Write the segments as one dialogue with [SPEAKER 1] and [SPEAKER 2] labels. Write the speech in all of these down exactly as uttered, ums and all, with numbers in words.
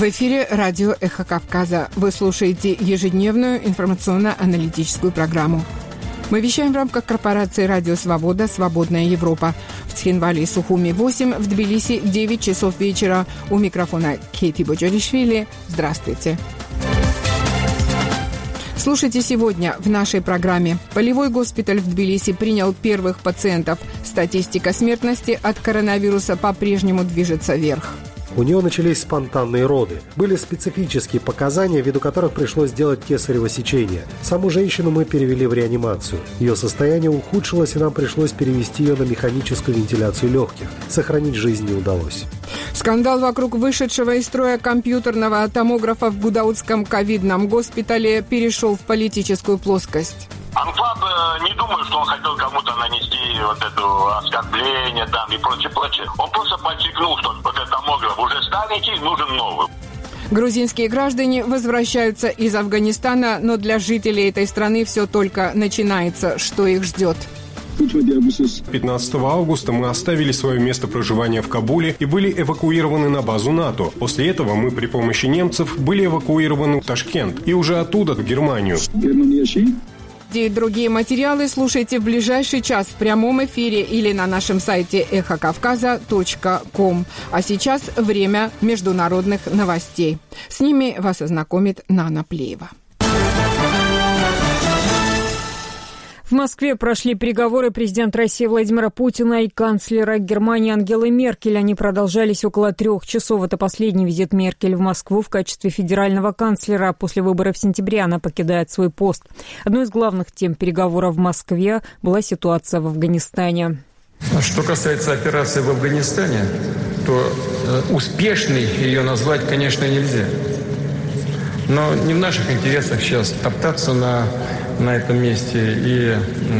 [SPEAKER 1] В эфире радио «Эхо Кавказа». Вы слушаете ежедневную информационно-аналитическую программу. Мы вещаем в рамках корпорации «Радио Свобода. Свободная Европа». В Цхинвале и Сухуми восемь, в Тбилиси девять часов вечера. У микрофона Кейти Боджоришвили. Здравствуйте. Слушайте сегодня в нашей программе. Полевой госпиталь в Тбилиси принял первых пациентов. Статистика смертности от коронавируса по-прежнему движется вверх.
[SPEAKER 2] У нее начались спонтанные роды. Были специфические показания, ввиду которых пришлось сделать кесарево сечение. Саму женщину мы перевели в реанимацию. Ее состояние ухудшилось, и нам пришлось перевести ее на механическую вентиляцию легких. Сохранить жизнь не удалось.
[SPEAKER 1] Скандал вокруг вышедшего из строя компьютерного томографа в Гудаутском ковидном госпитале перешел в политическую плоскость.
[SPEAKER 3] Анфаб, не думаю, что он хотел кому-то нанести вот это оскорбление там и прочее, прочее. Он просто подчеркнул, что вот этот томограф уже старенький, нужен новый.
[SPEAKER 1] Грузинские граждане возвращаются из Афганистана, но для жителей этой страны все только начинается. Что их ждет?
[SPEAKER 4] пятнадцатого августа мы оставили свое место проживания в Кабуле и были эвакуированы на базу НАТО. После этого мы при помощи немцев были эвакуированы в Ташкент и уже оттуда в Германию.
[SPEAKER 1] И другие материалы слушайте в ближайший час в прямом эфире или на нашем сайте эхо кавказа точка ком. А сейчас время международных новостей. С ними вас ознакомит Нана Плеева.
[SPEAKER 5] В Москве прошли переговоры президента России Владимира Путина и канцлера Германии Ангелы Меркель. Они продолжались около трех часов. Это последний визит Меркель в Москву в качестве федерального канцлера. После выборов в сентябре она покидает свой пост. Одной из главных тем переговоров в Москве была ситуация в Афганистане.
[SPEAKER 6] Что касается операции в Афганистане, то успешной ее назвать, конечно, нельзя. Но не в наших интересах сейчас топтаться на, на этом месте и,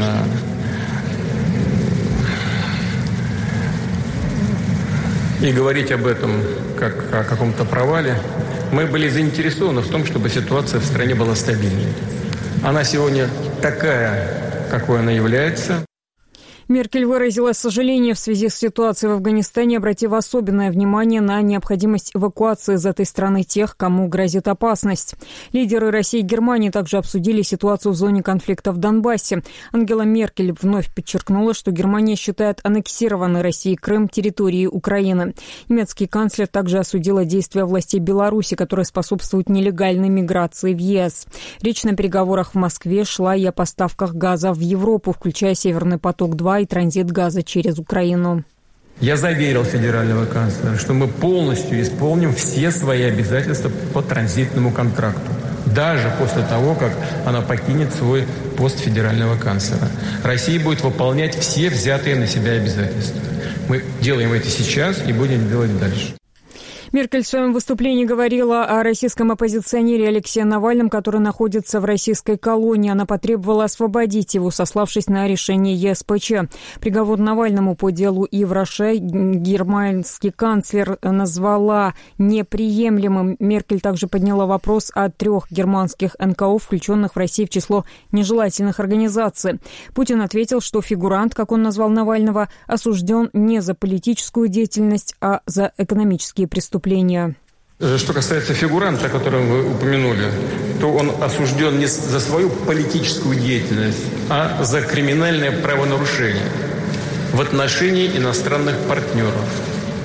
[SPEAKER 6] и говорить об этом как о каком-то провале. Мы были заинтересованы в том, чтобы ситуация в стране была стабильной. Она сегодня такая, какой она является.
[SPEAKER 5] Меркель выразила сожаление в связи с ситуацией в Афганистане, обратив особенное внимание на необходимость эвакуации из этой страны тех, кому грозит опасность. Лидеры России и Германии также обсудили ситуацию в зоне конфликта в Донбассе. Ангела Меркель вновь подчеркнула, что Германия считает аннексированной Россией Крым территорией Украины. Немецкий канцлер также осудила действия властей Беларуси, которые способствуют нелегальной миграции в ЕС. Речь на переговорах в Москве шла и о поставках газа в Европу, включая «Северный поток-два» и транзит газа через Украину.
[SPEAKER 6] Я заверил федерального канцлера, что мы полностью исполним все свои обязательства по транзитному контракту, даже после того, как она покинет свой пост федерального канцлера. Россия будет выполнять все взятые на себя обязательства. Мы делаем это сейчас и будем делать дальше.
[SPEAKER 5] Меркель в своем выступлении говорила о российском оппозиционере Алексее Навальном, который находится в российской колонии. Она потребовала освободить его, сославшись на решение ЕСПЧ. Приговор Навальному по делу Ивраша германский канцлер назвала неприемлемым. Меркель также подняла вопрос о трех германских эн ка о, включенных в России в число нежелательных организаций. Путин ответил, что фигурант, как он назвал Навального, осужден не за политическую деятельность, а за экономические преступления.
[SPEAKER 6] Что касается фигуранта, о котором вы упомянули, то он осужден не за свою политическую деятельность, а за криминальное правонарушение в отношении иностранных партнеров.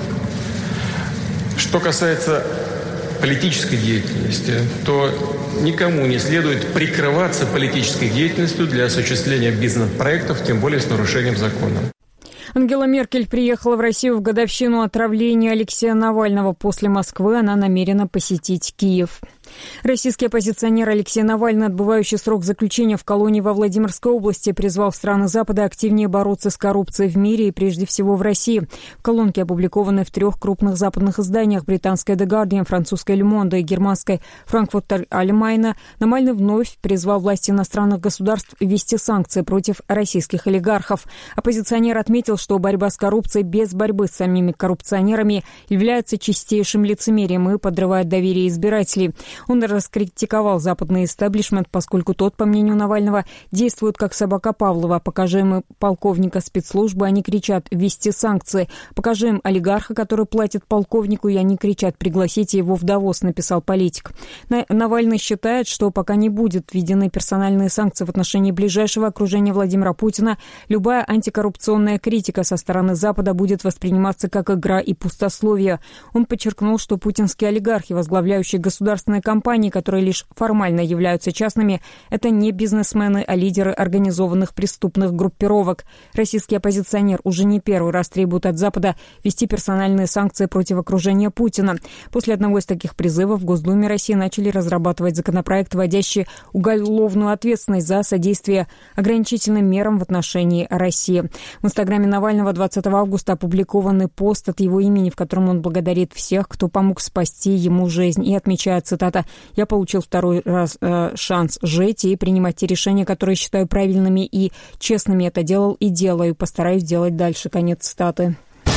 [SPEAKER 6] Что касается политической деятельности, то никому не следует прикрываться политической деятельностью для осуществления бизнес-проектов, тем более с нарушением закона.
[SPEAKER 5] Ангела Меркель приехала в Россию в годовщину отравления Алексея Навального. После Москвы она намерена посетить Киев. Российский оппозиционер Алексей Навальный, отбывающий срок заключения в колонии во Владимирской области, призвал страны Запада активнее бороться с коррупцией в мире и прежде всего в России. В колонке, опубликованной в трех крупных западных изданиях — британской «The Guardian», французской «Le Monde» и германской «Frankfurter Allgemeine», Навальный вновь призвал власти иностранных государств ввести санкции против российских олигархов. Оппозиционер отметил, что борьба с коррупцией без борьбы с самими коррупционерами является чистейшим лицемерием и подрывает доверие избирателей. Он раскритиковал западный истеблишмент, поскольку тот, по мнению Навального, действует как собака Павлова. Покажи им полковника спецслужбы, они кричат «ввести санкции». Покажи им олигарха, который платит полковнику, и они кричат «пригласите его в Давос», написал политик. Навальный считает, что пока не будут введены персональные санкции в отношении ближайшего окружения Владимира Путина, любая антикоррупционная критика со стороны Запада будет восприниматься как игра и пустословие. Он подчеркнул, что путинские олигархи, возглавляющие государственные компании, которые лишь формально являются частными, это не бизнесмены, а лидеры организованных преступных группировок. Российский оппозиционер уже не первый раз требует от Запада ввести персональные санкции против окружения Путина. После одного из таких призывов в Госдуме России начали разрабатывать законопроект, вводящий уголовную ответственность за содействие ограничительным мерам в отношении России. В инстаграме Навального двадцатого августа опубликованный пост от его имени, в котором он благодарит всех, кто помог спасти ему жизнь, и отмечает, цитата, «Я получил второй раз э, шанс жить и принимать те решения, которые считаю правильными и честными. Это делал и делаю. Постараюсь делать дальше». Конец цитаты.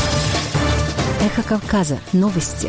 [SPEAKER 7] Эхо Кавказа. Новости.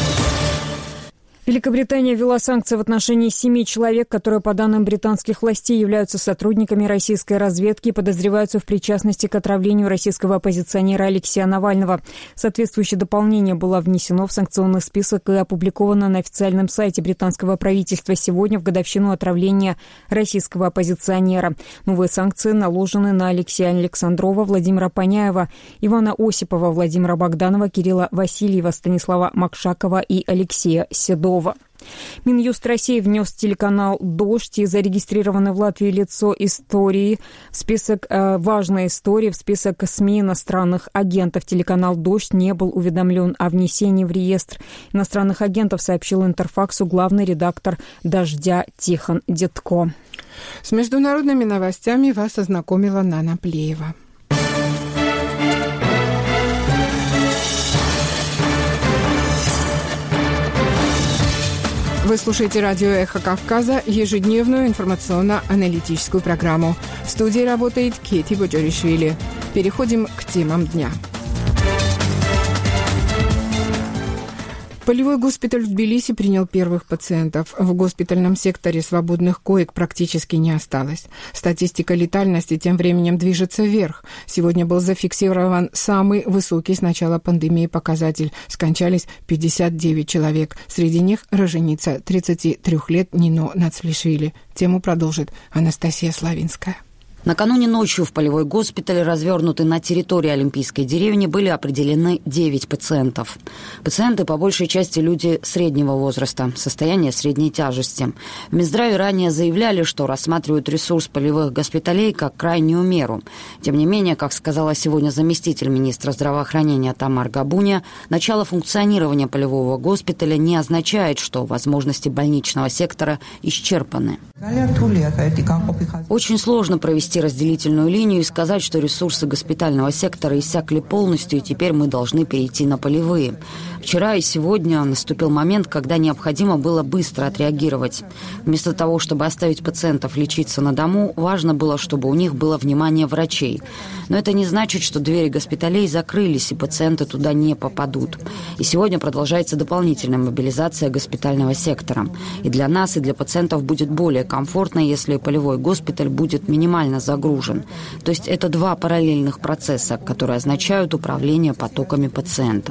[SPEAKER 5] Великобритания ввела санкции в отношении семи человек, которые, по данным британских властей, являются сотрудниками российской разведки и подозреваются в причастности к отравлению российского оппозиционера Алексея Навального. Соответствующее дополнение было внесено в санкционный список и опубликовано на официальном сайте британского правительства сегодня в годовщину отравления российского оппозиционера. Новые санкции наложены на Алексея Александрова, Владимира Паняева, Ивана Осипова, Владимира Богданова, Кирилла Васильева, Станислава Макшакова и Алексея Седова. Минюст России внес телеканал «Дождь» и зарегистрированное в Латвии лицо истории в список э, важной истории, в список СМИ иностранных агентов. Телеканал «Дождь» не был уведомлен о внесении в реестр иностранных агентов, сообщил Интерфаксу главный редактор «Дождя» Тихон Дедко.
[SPEAKER 1] С международными новостями вас ознакомила Нана Плеева. Вы слушаете радио «Эхо Кавказа», ежедневную информационно-аналитическую программу. В студии работает Кети Боджоришвили. Переходим к темам дня. Полевой госпиталь в Тбилиси принял первых пациентов. В госпитальном секторе свободных коек практически не осталось. Статистика летальности тем временем движется вверх. Сегодня был зафиксирован самый высокий с начала пандемии показатель. Скончались пятьдесят девять человек. Среди них роженица тридцати трёх лет Нино Нацвлишвили. Тему продолжит Анастасия Славинская.
[SPEAKER 8] Накануне ночью в полевой госпиталь, развернутый на территории Олимпийской деревни, были определены девять пациентов. Пациенты по большей части люди среднего возраста, состояния средней тяжести. В Минздраве ранее заявляли, что рассматривают ресурс полевых госпиталей как крайнюю меру. Тем не менее, как сказала сегодня заместитель министра здравоохранения Тамар Габуния, начало функционирования полевого госпиталя не означает, что возможности больничного сектора исчерпаны. Очень сложно провести разделительную линию и сказать, что ресурсы госпитального сектора иссякли полностью, и теперь мы должны перейти на полевые. Вчера и сегодня наступил момент, когда необходимо было быстро отреагировать. Вместо того, чтобы оставить пациентов лечиться на дому, важно было, чтобы у них было внимание врачей. Но это не значит, что двери госпиталей закрылись, и пациенты туда не попадут. И сегодня продолжается дополнительная мобилизация госпитального сектора. И для нас, и для пациентов будет более комфортно, если полевой госпиталь будет минимально загружен. То есть это два параллельных процесса, которые означают управление потоками пациентов,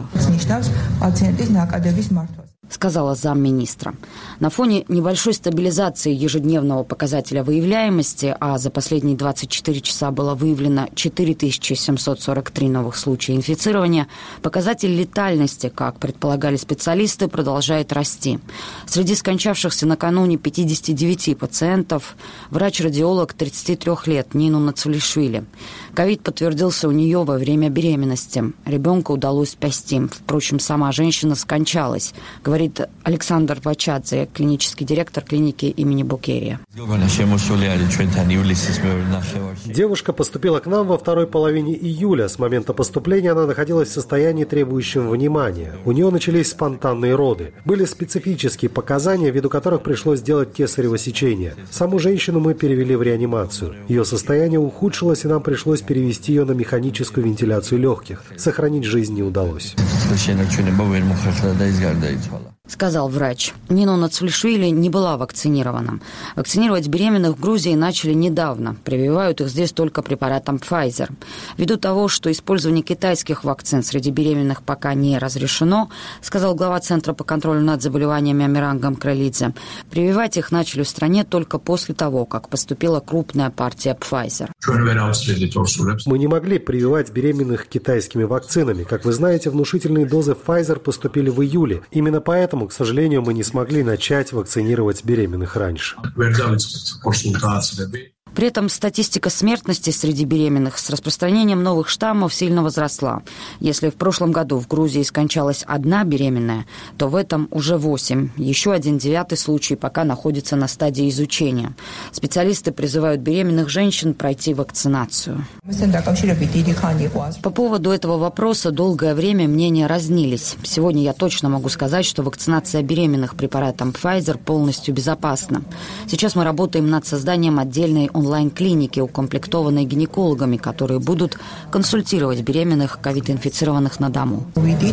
[SPEAKER 8] сказала замминистра. На фоне небольшой стабилизации ежедневного показателя выявляемости, а за последние двадцать четыре часа было выявлено четыре тысячи семьсот сорок три новых случая инфицирования, показатель летальности, как предполагали специалисты, продолжает расти. Среди скончавшихся накануне пятидесяти девяти пациентов врач-радиолог тридцати трёх лет Нину Нацвлишвили. Ковид подтвердился у нее во время беременности. Ребенка удалось спасти. Впрочем, сама женщина скончалась, говорит Александр Вачадзе, клинический директор клиники имени Букерия.
[SPEAKER 2] Девушка поступила к нам во второй половине июля. С момента поступления она находилась в состоянии, требующем внимания. У нее начались спонтанные роды. Были специфические показания, ввиду которых пришлось сделать кесарево сечение. Саму женщину мы перевели в реанимацию. Ее состояние ухудшилось, и нам пришлось перевести ее на механическую вентиляцию легких. Сохранить жизнь не удалось.
[SPEAKER 8] сказал врач. Нино Нацвлишвили не была вакцинирована. Вакцинировать беременных в Грузии начали недавно. Прививают их здесь только препаратом Pfizer. Ввиду того, что использование китайских вакцин среди беременных пока не разрешено, сказал глава Центра по контролю над заболеваниями Амиран Гамкралидзе, прививать их начали в стране только после того, как поступила крупная партия Pfizer.
[SPEAKER 2] Мы не могли прививать беременных китайскими вакцинами. Как вы знаете, внушительные дозы Pfizer поступили в июле. Именно поэтому, к сожалению, мы не смогли начать вакцинировать беременных раньше.
[SPEAKER 8] При этом статистика смертности среди беременных с распространением новых штаммов сильно возросла. Если в прошлом году в Грузии скончалась одна беременная, то в этом уже восемь. Еще один девятый случай пока находится на стадии изучения. Специалисты призывают беременных женщин пройти вакцинацию. По поводу этого вопроса долгое время мнения разнились. Сегодня я точно могу сказать, что вакцинация беременных препаратом Pfizer полностью безопасна. Сейчас мы работаем над созданием отдельной онлайн онлайн-клиники, укомплектованной гинекологами, которые будут консультировать беременных ковид-инфицированных на дому.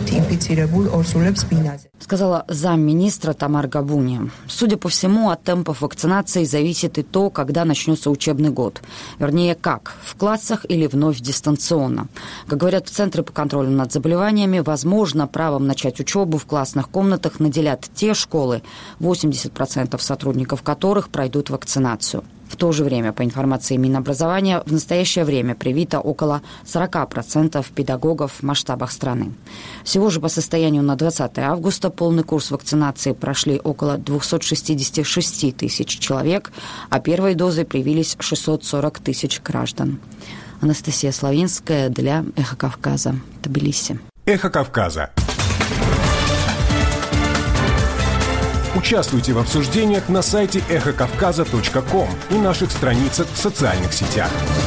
[SPEAKER 8] Сказала замминистра Тамар Габуни. Судя по всему, от темпов вакцинации зависит и то, когда начнется учебный год. Вернее, как, в классах или вновь дистанционно. Как говорят в Центре по контролю над заболеваниями, возможно, правом начать учебу в классных комнатах наделят те школы, восемьдесят процентов сотрудников которых пройдут вакцинацию. В то же время, по информации Минобразования, в настоящее время привито около сорок процентов педагогов в масштабах страны. Всего же по состоянию на двадцатое августа полный курс вакцинации прошли около двести шестьдесят шесть тысяч человек, а первой дозой привились шестьсот сорок тысяч граждан. Анастасия Славинская для «Эхо Кавказа», Тбилиси.
[SPEAKER 4] «Эхо Кавказа». Участвуйте в обсуждениях на сайте эхо кавказа точка ком и наших страницах в социальных сетях.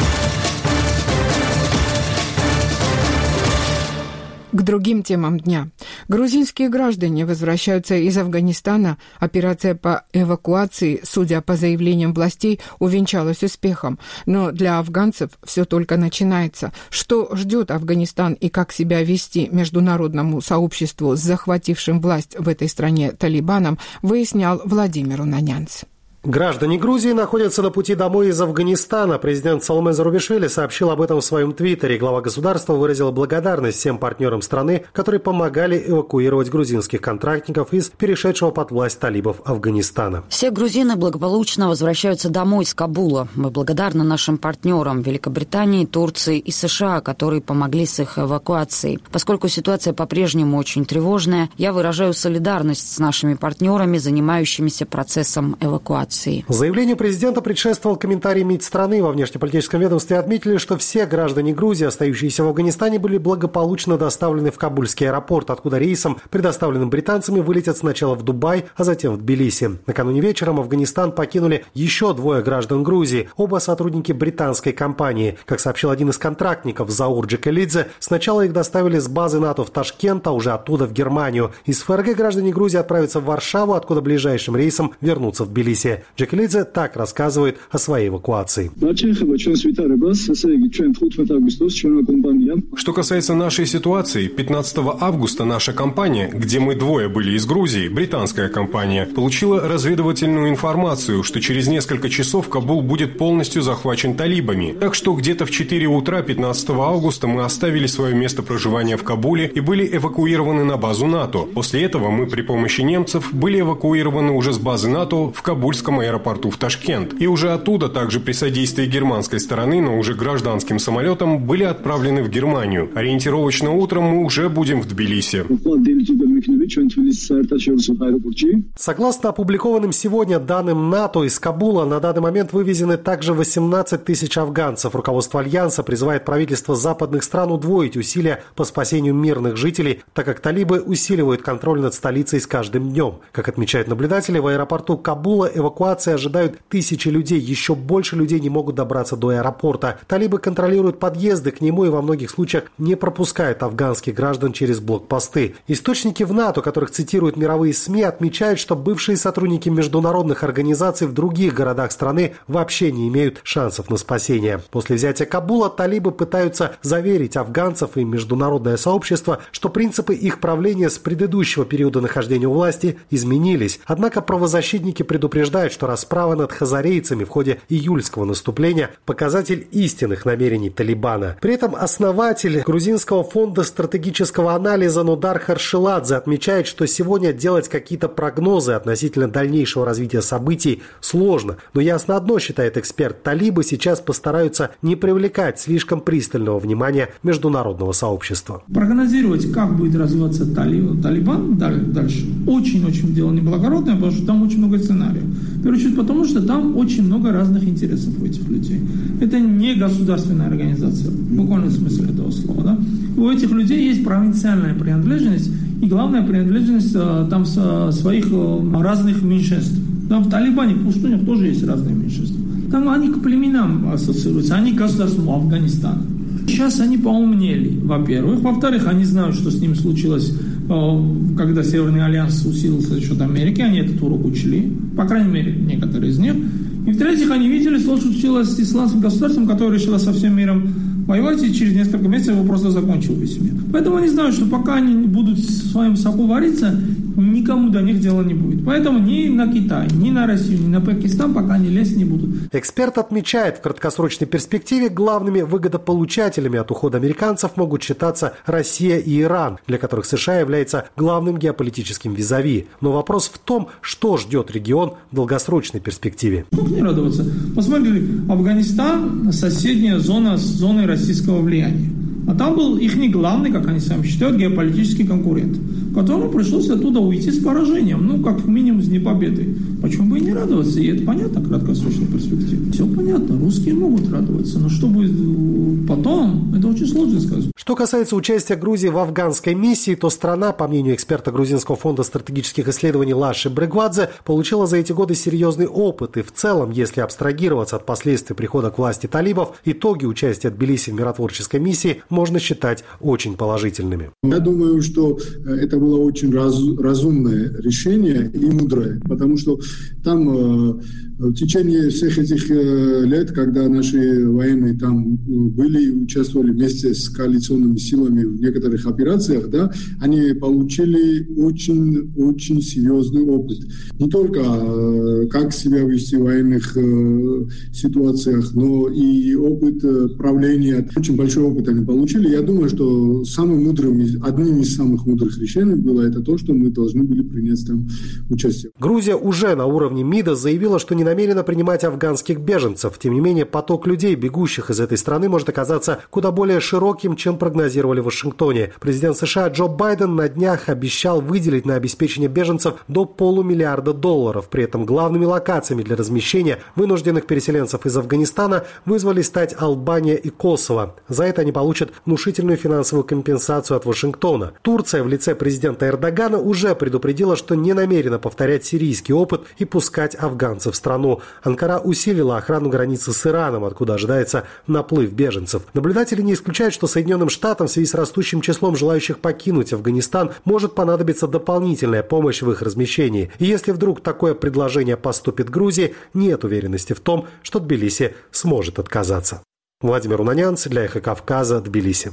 [SPEAKER 1] К другим темам дня. Грузинские граждане возвращаются из Афганистана. Операция по эвакуации, судя по заявлениям властей, увенчалась успехом. Но для афганцев все только начинается. Что ждет Афганистан и как себя вести международному сообществу с захватившим власть в этой стране талибаном, выяснял Владимир Унанянц.
[SPEAKER 2] Граждане Грузии находятся на пути домой из Афганистана. Президент Саломе Зарубишвили сообщил об этом в своем твиттере. Глава государства выразил благодарность всем партнерам страны, которые помогали эвакуировать грузинских контрактников из перешедшего под власть талибов Афганистана.
[SPEAKER 8] Все грузины благополучно возвращаются домой из Кабула. Мы благодарны нашим партнерам Великобритании, Турции и США, которые помогли с их эвакуацией. Поскольку ситуация по-прежнему очень тревожная, я выражаю солидарность с нашими партнерами, занимающимися процессом эвакуации.
[SPEAKER 2] Заявлению президента предшествовал комментарий МИД страны. Во внешнеполитическом ведомстве отметили, что все граждане Грузии, остающиеся в Афганистане, были благополучно доставлены в Кабульский аэропорт, откуда рейсом, предоставленным британцами, вылетят сначала в Дубай, а затем в Тбилиси. Накануне вечером Афганистан покинули еще двое граждан Грузии, оба сотрудники британской компании. Как сообщил один из контрактников, Заур Джекелидзе, сначала их доставили с базы НАТО в Ташкент, а уже оттуда в Германию. Из ФРГ граждане Грузии отправятся в Варшаву, откуда ближайшим рейсом вернутся в Тбилиси. Джекелидзе так рассказывает о своей эвакуации.
[SPEAKER 4] Что касается нашей ситуации, пятнадцатого августа наша компания, где мы двое были из Грузии, британская компания, получила разведывательную информацию, что через несколько часов Кабул будет полностью захвачен талибами. Так что где-то в четыре утра пятнадцатого августа мы оставили свое место проживания в Кабуле и были эвакуированы на базу НАТО. После этого мы при помощи немцев были эвакуированы уже с базы НАТО в Кабульском аэропорту в Ташкент. И уже оттуда, также при содействии германской стороны, но уже гражданским самолетом, были отправлены в Германию. Ориентировочно утром мы уже будем в Тбилиси.
[SPEAKER 2] Согласно опубликованным сегодня данным НАТО, из Кабула на данный момент вывезены также восемнадцать тысяч афганцев. Руководство Альянса призывает правительство западных стран удвоить усилия по спасению мирных жителей, так как талибы усиливают контроль над столицей с каждым днем. Как отмечают наблюдатели, в аэропорту Кабула эвакуация эвакуации ожидают тысячи людей. Еще больше людей не могут добраться до аэропорта. Талибы контролируют подъезды к нему и во многих случаях не пропускают афганских граждан через блокпосты. Источники в НАТО, которых цитируют мировые СМИ, отмечают, что бывшие сотрудники международных организаций в других городах страны вообще не имеют шансов на спасение. После взятия Кабула талибы пытаются заверить афганцев и международное сообщество, что принципы их правления с предыдущего периода нахождения у власти изменились. Однако правозащитники предупреждают, что расправа над хазарейцами в ходе июльского наступления – показатель истинных намерений Талибана. При этом основатель Грузинского фонда стратегического анализа Нудар Харшиладзе отмечает, что сегодня делать какие-то прогнозы относительно дальнейшего развития событий сложно. Но ясно одно, считает эксперт, талибы сейчас постараются не привлекать слишком пристального внимания международного сообщества.
[SPEAKER 9] Прогнозировать, как будет развиваться Талибан дальше, очень-очень дело неблагородное, потому что там очень много сценариев. В первую очередь потому, что там очень много разных интересов у этих людей. Это не государственная организация, в буквальном смысле этого слова. Да? У этих людей есть провинциальная принадлежность и главная принадлежность там своих разных меньшинств. Там в Талибане, в пустынях тоже есть разные меньшинства. Там они к племенам ассоциируются, они к государству Афганистана. Сейчас они поумнели, во-первых. Во-вторых, они знают, что с ними случилось, когда Северный альянс усилился за счет Америки. Они этот урок учли, по крайней мере, некоторые из них. И в-третьих, они видели, что случилось с исламским государством, которое решило со всем миром воевать, и через несколько месяцев его просто закончил весь мир. Поэтому они знают, что пока они будут в своем соку вариться, никому до них дела не будет. Поэтому ни на Китай, ни на Россию, ни на Пакистан пока они лезть не будут.
[SPEAKER 2] Эксперт отмечает, в краткосрочной перспективе главными выгодополучателями от ухода американцев могут считаться Россия и Иран, для которых США является главным геополитическим визави. Но вопрос в том, что ждет регион в долгосрочной перспективе.
[SPEAKER 9] Как не радоваться? Посмотрите, Афганистан – соседняя зона с зоной российского влияния. А там был их не главный, как они сами считают, геополитический конкурент, которому пришлось оттуда уйти с поражением, ну, как минимум с непобедой. Почему бы и не радоваться? И это понятно в краткосрочной перспективе. Все понятно, русские могут радоваться, но что будет потом, это очень сложно сказать.
[SPEAKER 2] Что касается участия Грузии в афганской миссии, то страна, по мнению эксперта Грузинского фонда стратегических исследований Лаши Брегвадзе, получила за эти годы серьезный опыт. И в целом, если абстрагироваться от последствий прихода к власти талибов, итоги участия Тбилиси в миротворческой миссии можно считать очень положительными.
[SPEAKER 10] Я думаю, что это было очень раз, разумное решение и мудрое, потому что там э, в течение всех этих э, лет, когда наши военные там были и участвовали вместе с коалиционными силами в некоторых операциях, да, они получили очень-очень серьезный опыт. Не только э, как себя вести в военных э, ситуациях, но и опыт э, правления. Очень большой опыт они получили. Я думаю, что самым мудрым, одним из самых мудрых решений было это то, что мы должны были принять там участие.
[SPEAKER 2] Грузия уже на уровне МИДа заявила, что не намерена принимать афганских беженцев. Тем не менее, поток людей, бегущих из этой страны, может оказаться куда более широким, чем прогнозировали в Вашингтоне. Президент США Джо Байден на днях обещал выделить на обеспечение беженцев до полумиллиарда долларов. При этом главными локациями для размещения вынужденных переселенцев из Афганистана вызвались стать Албания и Косово. За это они получат внушительную финансовую компенсацию от Вашингтона. Турция в лице президента Эрдогана уже предупредила, что не намерена повторять сирийский опыт и пускать афганцев в страну. Анкара усилила охрану границы с Ираном, откуда ожидается наплыв беженцев. Наблюдатели не исключают, что Соединенным Штатам в связи с растущим числом желающих покинуть Афганистан может понадобиться дополнительная помощь в их размещении. И если вдруг такое предложение поступит Грузии, нет уверенности в том, что Тбилиси сможет отказаться. Владимир Унанянц для «Эхо Кавказа», Тбилиси.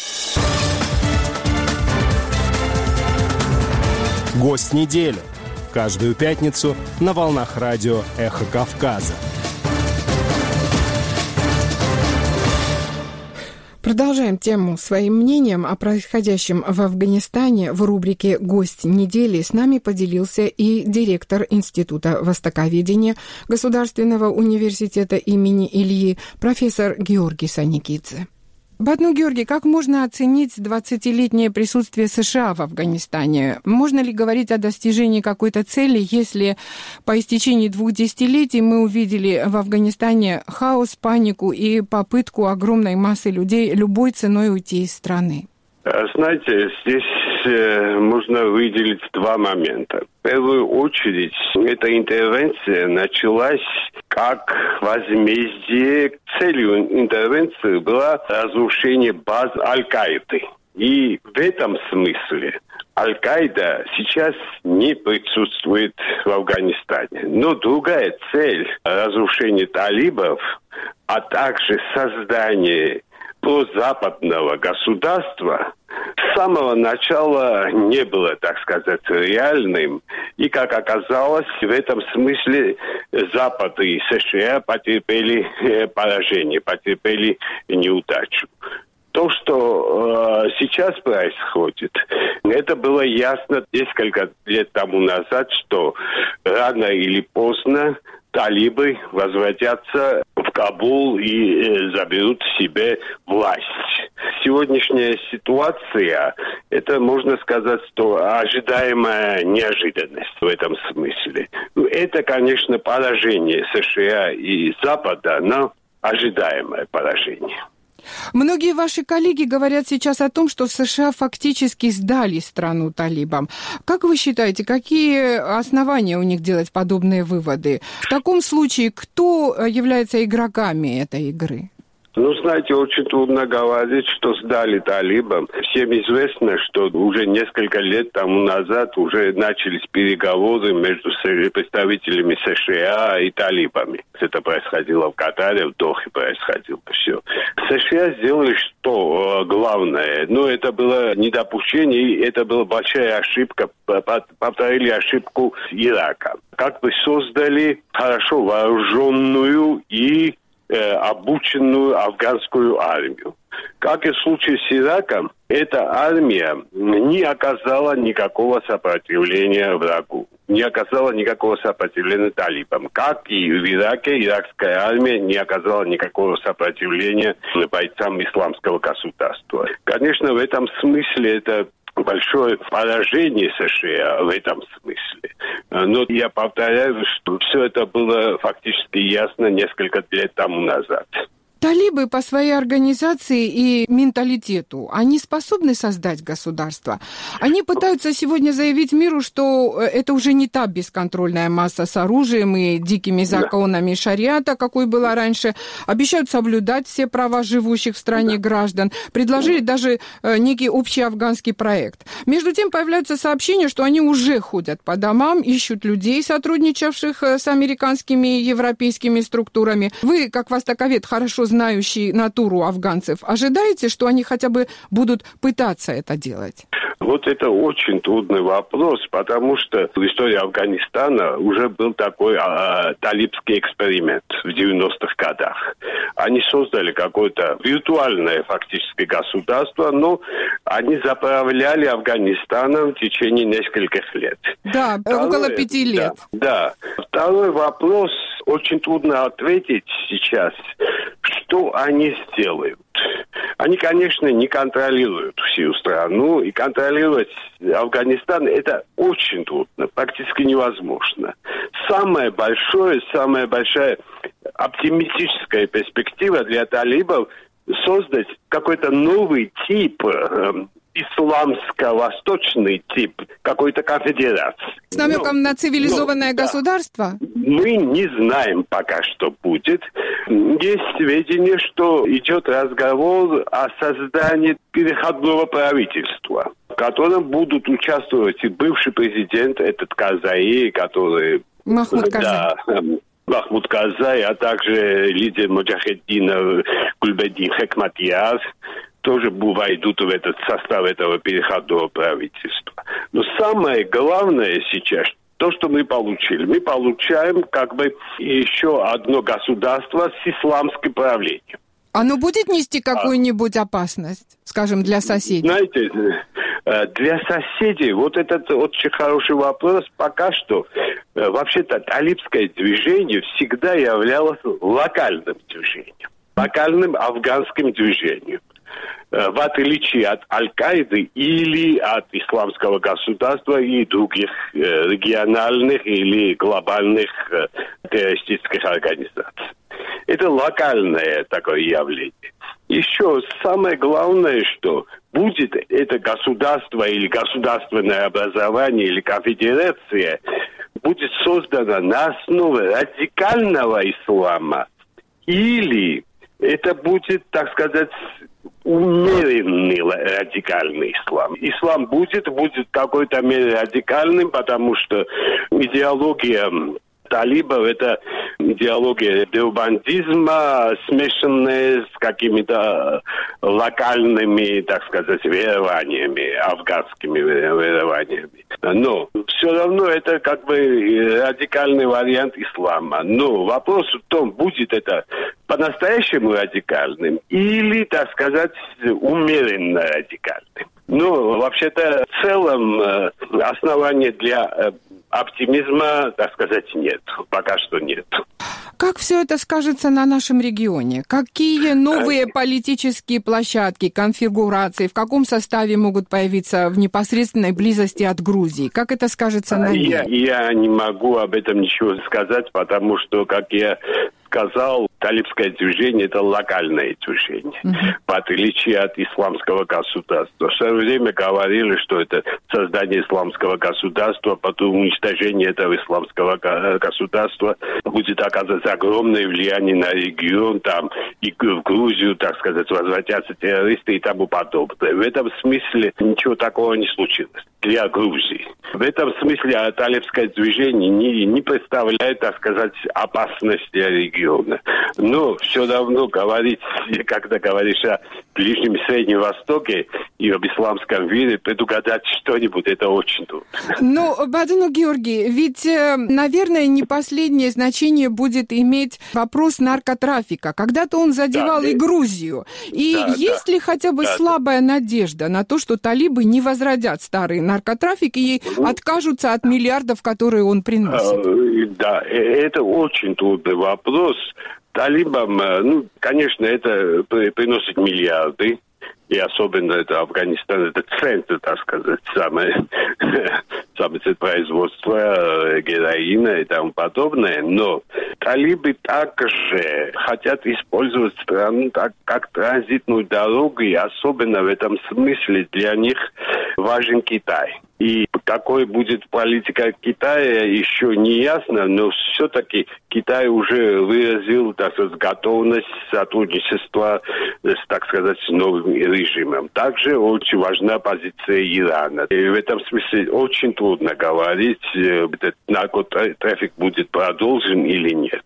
[SPEAKER 11] Гость недели. Каждую пятницу на волнах радио «Эхо Кавказа».
[SPEAKER 1] Продолжаем тему своим мнением о происходящем в Афганистане. В рубрике «Гость недели» с нами поделился и директор Института востоковедения Государственного университета имени Ильи, профессор Георгий Саникидзе. Бадну Георгий, как можно оценить двадцатилетнее присутствие США в Афганистане? Можно ли говорить о достижении какой-то цели, если по истечении двух десятилетий мы увидели в Афганистане хаос, панику и попытку огромной массы людей любой ценой уйти из страны?
[SPEAKER 3] Знаете, здесь
[SPEAKER 12] э, можно выделить два момента. В первую очередь, эта интервенция началась как возмездие. Целью интервенции было разрушение баз Аль-Каиды. И в этом смысле Аль-Каида сейчас не присутствует в Афганистане. Но другая цель разрушения талибов, а также создание прозападного государства с самого начала не было, так сказать, реальным. И, как оказалось, в этом смысле Запад и США потерпели поражение, потерпели неудачу. То, что э, сейчас происходит, это было ясно несколько лет тому назад, что рано или поздно талибы возвратятся в Кабул и э, заберут себе власть. Сегодняшняя ситуация, это, можно сказать, что ожидаемая неожиданность в этом смысле. Ну, это, конечно, поражение США и Запада, но ожидаемое поражение.
[SPEAKER 1] Многие ваши коллеги говорят сейчас о том, что США фактически сдали страну талибам. Как вы считаете, какие основания у них делать подобные выводы? В таком случае, кто является игроками этой игры?
[SPEAKER 12] Ну, знаете, очень трудно говорить, что сдали талибам. Всем известно, что уже несколько лет тому назад уже начались переговоры между представителями США и талибами. Это происходило в Катаре, в Дохе происходило все. США сделали что главное? Ну, это было недопущение, это была большая ошибка. Повторили ошибку Ирака. Как бы создали хорошо вооруженную и обученную афганскую армию. Как и в случае с Ираком, эта армия не оказала никакого сопротивления врагу, не оказала никакого сопротивления талибам. Как и в Ираке, иракская армия не оказала никакого сопротивления бойцам исламского государства. Конечно, в этом смысле это большое поражение США в этом смысле. Но я повторяю, что все это было фактически ясно несколько лет тому назад.
[SPEAKER 1] Талибы по своей организации и менталитету, они способны создать государство? Они пытаются сегодня заявить миру, что это уже не та бесконтрольная масса с оружием и дикими законами шариата, какой была раньше. Обещают соблюдать все права живущих в стране граждан. Предложили даже некий общий афганский проект. Между тем появляются сообщения, что они уже ходят по домам, ищут людей, сотрудничавших с американскими и европейскими структурами. Вы, как востоковед, хорошо знаете, знающий натуру афганцев, ожидаете, что они хотя бы будут пытаться это делать?
[SPEAKER 12] Вот это очень трудный вопрос, потому что в истории Афганистана уже был такой а, талибский эксперимент в девяностых годах. Они создали какое-то виртуальное фактически государство, но они заправляли Афганистаном в течение нескольких лет.
[SPEAKER 1] Да, Второе, около пяти лет.
[SPEAKER 12] Да, да. Второй вопрос, очень трудно ответить сейчас, что они сделают. Они, конечно, не контролируют всю страну, и контролировать Афганистан это очень трудно, практически невозможно. Самая большая, самая большая оптимистическая перспектива для талибов создать какой-то новый тип э, исламско-восточный тип какой-то конфедерации.
[SPEAKER 1] С намеком но, на цивилизованное но, государство?
[SPEAKER 12] Да. Мы не знаем пока, что будет. Есть сведения, что идет разговор о создании переходного правительства, в котором будут участвовать и бывший президент, этот Карзаи, который...
[SPEAKER 1] Махмуд Карзай.
[SPEAKER 12] Да, Махмуд Карзай, а также лидер Муджахеддина Гульбеддин Хекматияр, тоже войдут в этот состав этого переходного правительства. Но самое главное сейчас, то, что мы получили. Мы получаем как бы еще одно государство с исламским правлением.
[SPEAKER 1] Оно будет нести какую-нибудь опасность, скажем, для соседей?
[SPEAKER 12] Знаете, для соседей, вот этот очень хороший вопрос. Пока что, вообще-то, талибское движение всегда являлось локальным движением. Локальным афганским движением. В отличие от Аль-Каиды или от исламского государства и других э, региональных или глобальных э, террористических организаций. Это локальное такое явление. Еще самое главное, что будет это государство или государственное образование или конфедерация, будет создана на основе радикального ислама, или это будет, так сказать, умеренный радикальный ислам. Ислам будет, будет в какой-то мере радикальным, потому что идеология талибов – это идеология деобандизма, смешанная с какими-то локальными, так сказать, верованиями, афганскими верованиями. Но все равно это как бы радикальный вариант ислама. Но вопрос в том, будет это по-настоящему радикальным или, так сказать, умеренно радикальным. Ну, вообще-то, в целом, основания для оптимизма, так сказать, нет. Пока что нет.
[SPEAKER 1] Как все это скажется на нашем регионе? Какие новые политические площадки, конфигурации, в каком составе могут появиться в непосредственной близости от Грузии? Как это скажется на ней?
[SPEAKER 12] Я, я не могу об этом ничего сказать, потому что, как я сказал, талибское движение – это локальное движение, uh-huh. в отличие от исламского государства. В свое время говорили, что это создание исламского государства, потом уничтожение этого исламского государства будет оказывать огромное влияние на регион, там и в Грузию, так сказать, возвратятся террористы и тому подобное. В этом смысле ничего такого не случилось для Грузии. В этом смысле талибское движение не, не представляет, так сказать, опасность для региона. Но все равно говорить, когда говоришь о Ближнем и Среднем Востоке и об исламском мире, предугадать что-нибудь, это очень трудно.
[SPEAKER 1] Ну, Бадыну Георгий, ведь, наверное, не последнее значение будет иметь вопрос наркотрафика. Когда-то он задевал да, и Грузию. И да, есть да, ли хотя бы да, слабая да. надежда на то, что талибы не возродят старый наркотрафик и ну, откажутся от миллиардов, которые он приносит?
[SPEAKER 12] Да, это очень трудный вопрос. Талибам, ну, конечно, это приносит миллиарды, и особенно это Афганистан, это центр, так сказать, самое, самое производство героина и тому подобное, но талибы также хотят использовать страну так, как транзитную дорогу, и особенно в этом смысле для них важен Китай. И какой будет политика Китая, еще не ясно, но все-таки Китай уже выразил, так сказать, готовность сотрудничества с, так сказать, новым режимом. Также очень важна позиция Ирана. И в этом смысле очень трудно говорить, этот наркотрафик будет продолжен или нет.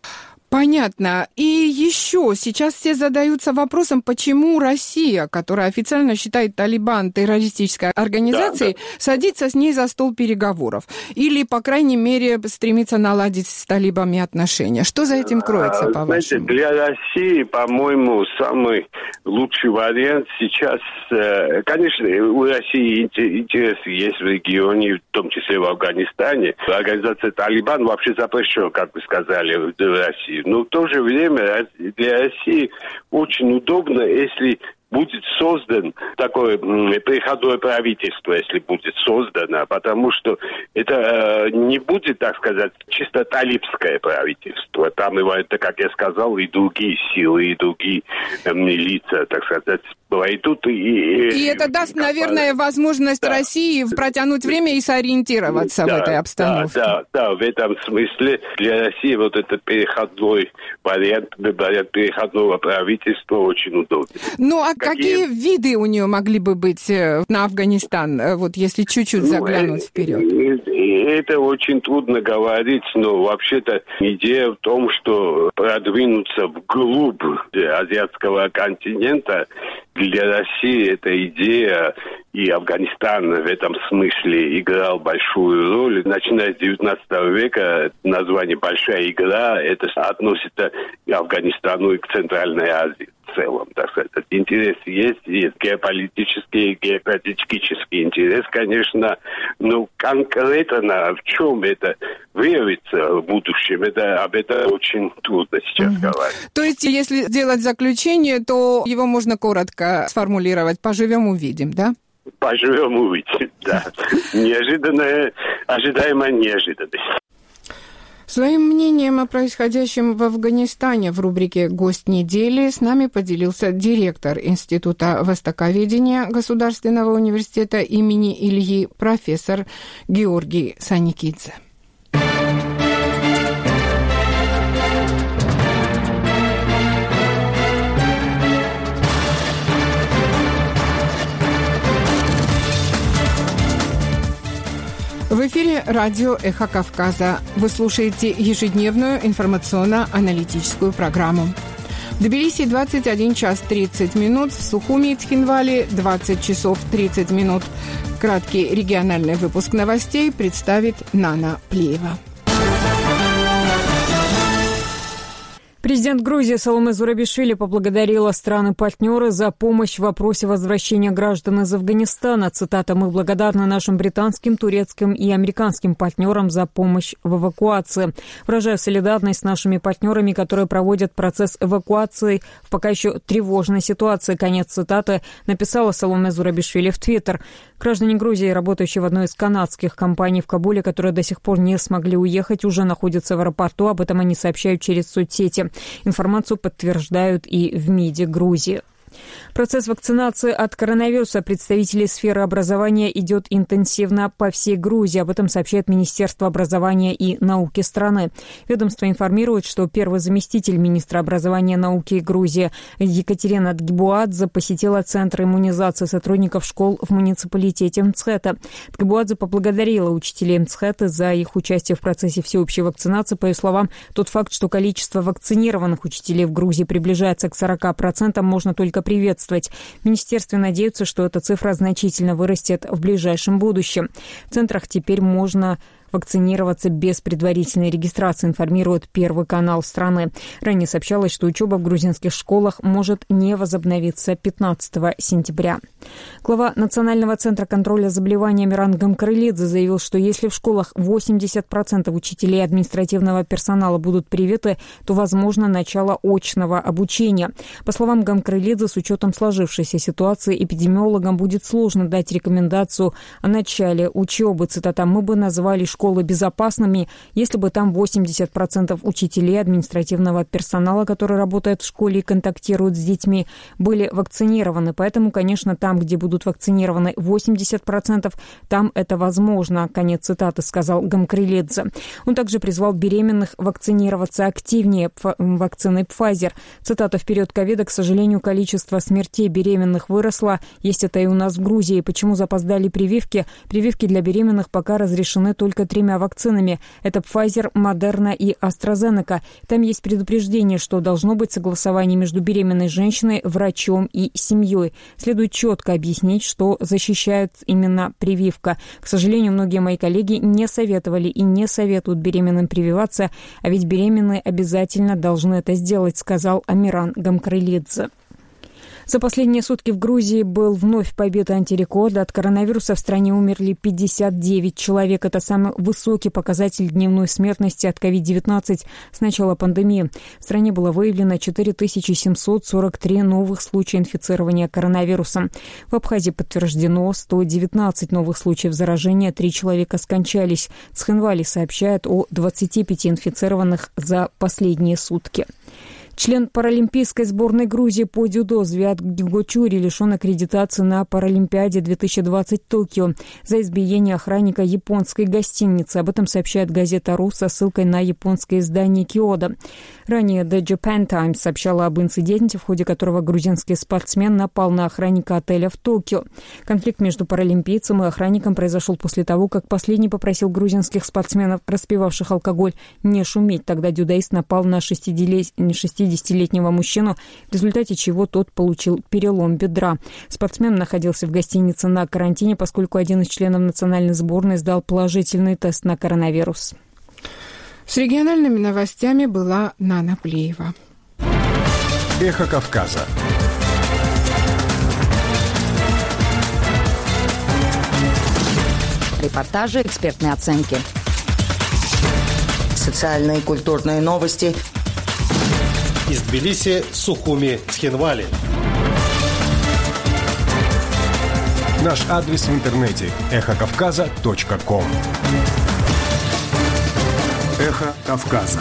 [SPEAKER 1] Понятно. И еще сейчас все задаются вопросом, почему Россия, которая официально считает Талибан террористической организацией, да, да. садится с ней за стол переговоров. Или, по крайней мере, стремится наладить с талибами отношения. Что за этим кроется, по-вашему?
[SPEAKER 12] Знаете, для России, по-моему, самый лучший вариант сейчас... Конечно, у России интересы есть в регионе, в том числе в Афганистане. Организация Талибан вообще запрещена, как вы сказали, в России. Но в то же время для России очень удобно, если будет создан такое переходное правительство, если будет создано, потому что это э, не будет, так сказать, чисто талибское правительство. Там, это, как я сказал, и другие силы, и другие э, лица, так сказать, войдут. И, и,
[SPEAKER 1] и это даст, как, наверное, возможность да. России протянуть время и сориентироваться да, в этой обстановке.
[SPEAKER 12] Да, да, да, в этом смысле для России вот этот переходной вариант, вариант переходного правительства очень удобен.
[SPEAKER 1] Ну, а какие, какие виды у нее могли бы быть на Афганистан, вот если чуть-чуть заглянуть ну, вперед?
[SPEAKER 12] Это очень трудно говорить, но вообще-то идея в том, что продвинуться вглубь азиатского континента для России эта идея, и Афганистан в этом смысле играл большую роль. Начиная с девятнадцатого века название «Большая игра» это относится к Афганистану и к Центральной Азии в целом. Так сказать. Интерес есть, есть геополитический, геополитический интерес, конечно, но конкретно в чем это выявится в будущем, это, об этом очень трудно сейчас угу. говорить.
[SPEAKER 1] То есть, если сделать заключение, то его можно коротко сформулировать. Поживем, увидим, да?
[SPEAKER 12] Поживем, увидим, да. Неожиданная, ожидаемая неожиданность.
[SPEAKER 1] Своим мнением о происходящем в Афганистане в рубрике «Гость недели» с нами поделился директор Института востоковедения Государственного университета имени Ильи, профессор Георгий Саникидзе. В эфире радио «Эхо Кавказа». Вы слушаете ежедневную информационно-аналитическую программу. В Тбилиси двадцать один час тридцать минут, в Сухуми и Цхинвале двадцать часов тридцать минут. Краткий региональный выпуск новостей представит Нана Плеева.
[SPEAKER 5] Президент Грузии Саломе Зурабишвили поблагодарила страны-партнеры за помощь в вопросе возвращения граждан из Афганистана. Цитата: «Мы благодарны нашим британским, турецким и американским партнерам за помощь в эвакуации. Выражаю солидарность с нашими партнерами, которые проводят процесс эвакуации в пока еще тревожной ситуации». Конец цитаты написала Саломе Зурабишвили в Твиттер. Граждане Грузии, работающие в одной из канадских компаний в Кабуле, которые до сих пор не смогли уехать, уже находятся в аэропорту. Об этом они сообщают через соцсети. Информацию подтверждают и в МИДе Грузии. Процесс вакцинации от коронавируса представителей сферы образования идет интенсивно по всей Грузии. Об этом сообщает Министерство образования и науки страны. Ведомство информирует, что первый заместитель министра образования и науки Грузии Екатерина Тгибуадзе посетила Центр иммунизации сотрудников школ в муниципалитете Мцхета. Тгибуадзе поблагодарила учителей Мцхета за их участие в процессе всеобщей вакцинации. По ее словам, тот факт, что количество вакцинированных учителей в Грузии приближается к сорока процентам, можно только приветствовать. В министерстве надеются, что эта цифра значительно вырастет в ближайшем будущем. В центрах теперь можно вакцинироваться без предварительной регистрации, информирует Первый канал страны. Ранее сообщалось, что учеба в грузинских школах может не возобновиться пятнадцатого сентября. Глава Национального центра контроля заболеваний Амиран Гамкрылидзе заявил, что если в школах восемьдесят процентов учителей и административного персонала будут привиты, то возможно начало очного обучения. По словам Гамкрылидзе, с учетом сложившейся ситуации эпидемиологам будет сложно дать рекомендацию о начале учебы. Цитата: «Мы бы назвали школы безопасными, если бы там восемьдесят процентов учителей, административного персонала, который работает в школе и контактирует с детьми, были вакцинированы. Поэтому, конечно, там, где будут вакцинированы восемьдесят процентов, там это возможно». Конец цитаты, сказал Гамкрылидзе. Он также призвал беременных вакцинироваться активнее вакциной Pfizer. Цитата: «В период ковида, к сожалению, количество смертей беременных выросло. Есть это и у нас в Грузии. Почему запоздали прививки? Прививки для беременных пока разрешены только тремя вакцинами. Это Pfizer, Moderna и AstraZeneca. Там есть предупреждение, что должно быть согласование между беременной женщиной, врачом и семьей. Следует четко объяснить, что защищает именно прививка. К сожалению, многие мои коллеги не советовали и не советуют беременным прививаться, а ведь беременные обязательно должны это сделать», сказал Амиран Гамкрылидзе. За последние сутки в Грузии был вновь побит антирекорд. От коронавируса в стране умерли пятьдесят девять человек. Это самый высокий показатель дневной смертности от ковид девятнадцать с начала пандемии. В стране было выявлено четыре тысячи семьсот сорок три новых случая инфицирования коронавирусом. В Абхазии подтверждено сто девятнадцать новых случаев заражения. Три человека скончались. Цхинвали сообщает о двадцати пяти инфицированных за последние сутки. Член паралимпийской сборной Грузии по дзюдо Звиат Гигочури лишен аккредитации на Паралимпиаде две тысячи двадцать в Токио за избиение охранника японской гостиницы. Об этом сообщает газета «Ру» со ссылкой на японское издание Киода. Ранее The Japan Times сообщала об инциденте, в ходе которого грузинский спортсмен напал на охранника отеля в Токио. Конфликт между паралимпийцем и охранником произошел после того, как последний попросил грузинских спортсменов, распивавших алкоголь, не шуметь. Тогда дзюдоист напал на шестидесятилетнего мужчину, в результате чего тот получил перелом бедра. Спортсмен находился в гостинице на карантине, поскольку один из членов национальной сборной сдал положительный тест на коронавирус.
[SPEAKER 1] С региональными новостями была Нана Плеева.
[SPEAKER 11] Эхо Кавказа.
[SPEAKER 13] Репортажи, экспертные оценки.
[SPEAKER 14] Социальные и культурные новости.
[SPEAKER 2] Из Тбилиси, Сухуми, Цхинвали.
[SPEAKER 11] Наш адрес в интернете – эхо кавказа точка ком. Эхо Кавказа.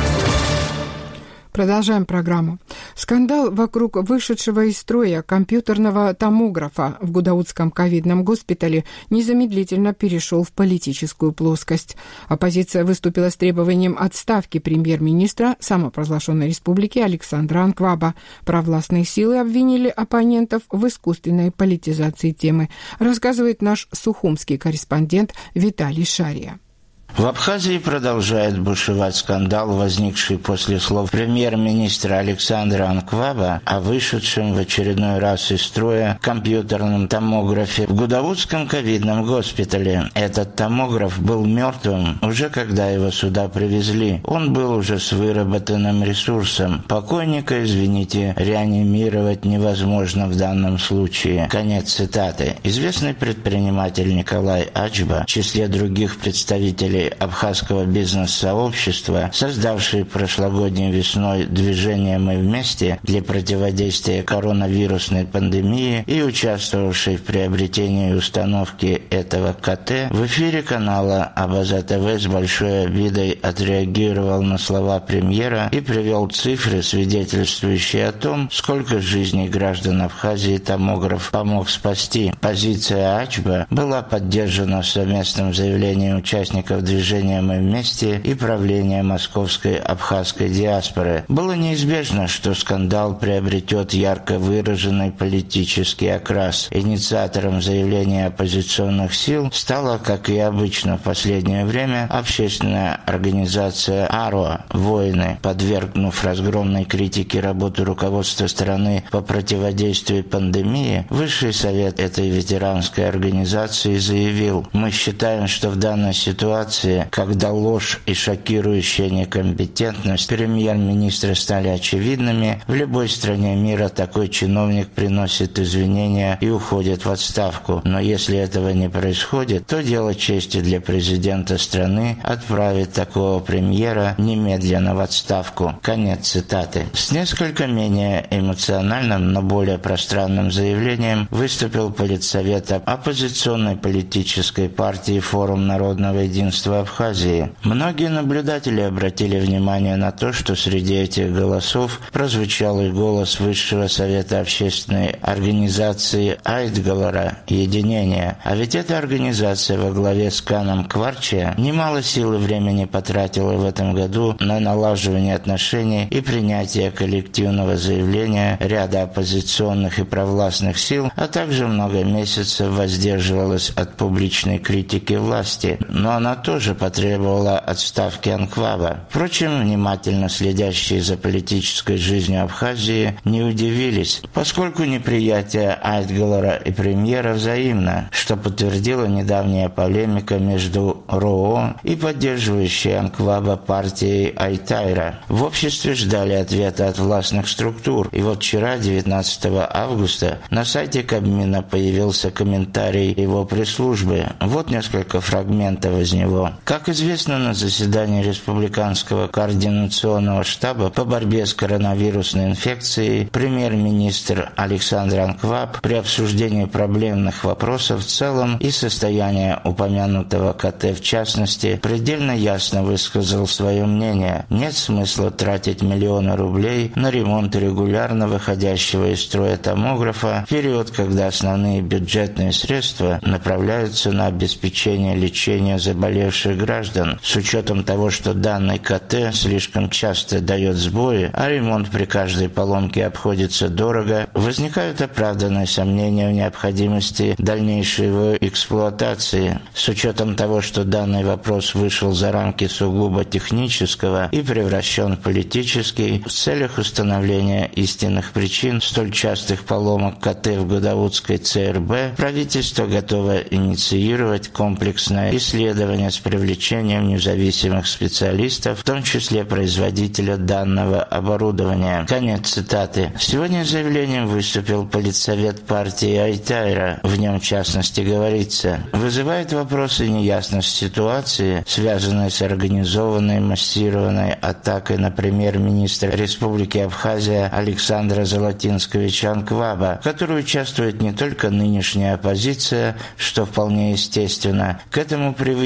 [SPEAKER 1] Продолжаем программу. Скандал вокруг вышедшего из строя компьютерного томографа в Гудаутском ковидном госпитале незамедлительно перешел в политическую плоскость. Оппозиция выступила с требованием отставки премьер-министра самопровозглашенной республики Александра Анкваба. Провластные силы обвинили оппонентов в искусственной политизации темы, рассказывает наш сухумский корреспондент Виталий Шария.
[SPEAKER 15] В Абхазии продолжает бушевать скандал, возникший после слов премьер-министра Александра Анкваба о вышедшем в очередной раз из строя компьютерном томографе в Гудаутском ковидном госпитале. Этот томограф был мертвым уже когда его сюда привезли. Он был уже с выработанным ресурсом. Покойника, извините, реанимировать невозможно в данном случае. Конец цитаты. Известный предприниматель Николай Ачба в числе других представителей абхазского бизнес-сообщества, создавший прошлогодней весной движение «Мы вместе» для противодействия коронавирусной пандемии и участвовавший в приобретении установки этого КТ, в эфире канала Абаза ТВ с большой обидой отреагировал на слова премьера и привел цифры, свидетельствующие о том, сколько жизней граждан Абхазии томограф помог спасти. Позиция Ачба была поддержана в совместном заявлении участников движения «Мы вместе» и правления московской абхазской диаспоры. Было неизбежно, что скандал приобретет ярко выраженный политический окрас. Инициатором заявления оппозиционных сил стала, как и обычно в последнее время, общественная организация АРО «Воины». Подвергнув разгромной критике работу руководства страны по противодействию пандемии, Высший совет этой ветеранской организации заявил: «Мы считаем, что в данной ситуации, когда ложь и шокирующая некомпетентность премьер-министра стали очевидными, в любой стране мира такой чиновник приносит извинения и уходит в отставку. Но если этого не происходит, то дело чести для президента страны отправить такого премьера немедленно в отставку». Конец цитаты. С несколько менее эмоциональным, но более пространным заявлением выступил политсовет оппозиционной политической партии «Форум народного единства Абхазии». Многие наблюдатели обратили внимание на то, что среди этих голосов прозвучал и голос Высшего совета общественной организации Айтгалара «Единение». А ведь эта организация во главе с Каном Кварчия немало сил и времени потратила в этом году на налаживание отношений и принятие коллективного заявления ряда оппозиционных и провластных сил, а также много месяцев воздерживалась от публичной критики власти. Но она тоже потребовала отставки Анкваба. Впрочем, внимательно следящие за политической жизнью Абхазии не удивились, поскольку неприятие Айтгалара и премьера взаимно, что подтвердила недавняя полемика между РОО и поддерживающей Анкваба партией Айтайра. В обществе ждали ответа от властных структур, и вот вчера, девятнадцатого августа, на сайте Кабмина появился комментарий его пресс-службы. Вот несколько фрагментов из него. Как известно, на заседании Республиканского координационного штаба по борьбе с коронавирусной инфекцией премьер-министр Александр Анкваб при обсуждении проблемных вопросов в целом и состояния упомянутого КТ в частности предельно ясно высказал свое мнение. Нет смысла тратить миллионы рублей на ремонт регулярно выходящего из строя томографа в период, когда основные бюджетные средства направляются на обеспечение лечения заболевших граждан. С учетом того, что данный КТ слишком часто дает сбои, а ремонт при каждой поломке обходится дорого, возникают оправданные сомнения в необходимости дальнейшей его эксплуатации. С учетом того, что данный вопрос вышел за рамки сугубо технического и превращен в политический, в целях установления истинных причин столь частых поломок КТ в Гудаутской ЦРБ, правительство готово инициировать комплексное исследование с привлечением независимых специалистов, в том числе производителя данного оборудования. Конец цитаты. Сегодня с заявлением выступил политсовет партии Айтайра. В нем, в частности, говорится: «Вызывает вопросы неясность ситуации, связанной с организованной массированной атакой на премьер-министра Республики Абхазия Александра Золотинсковича Анкваба, в которой участвует не только нынешняя оппозиция, что вполне естественно. К этому привычному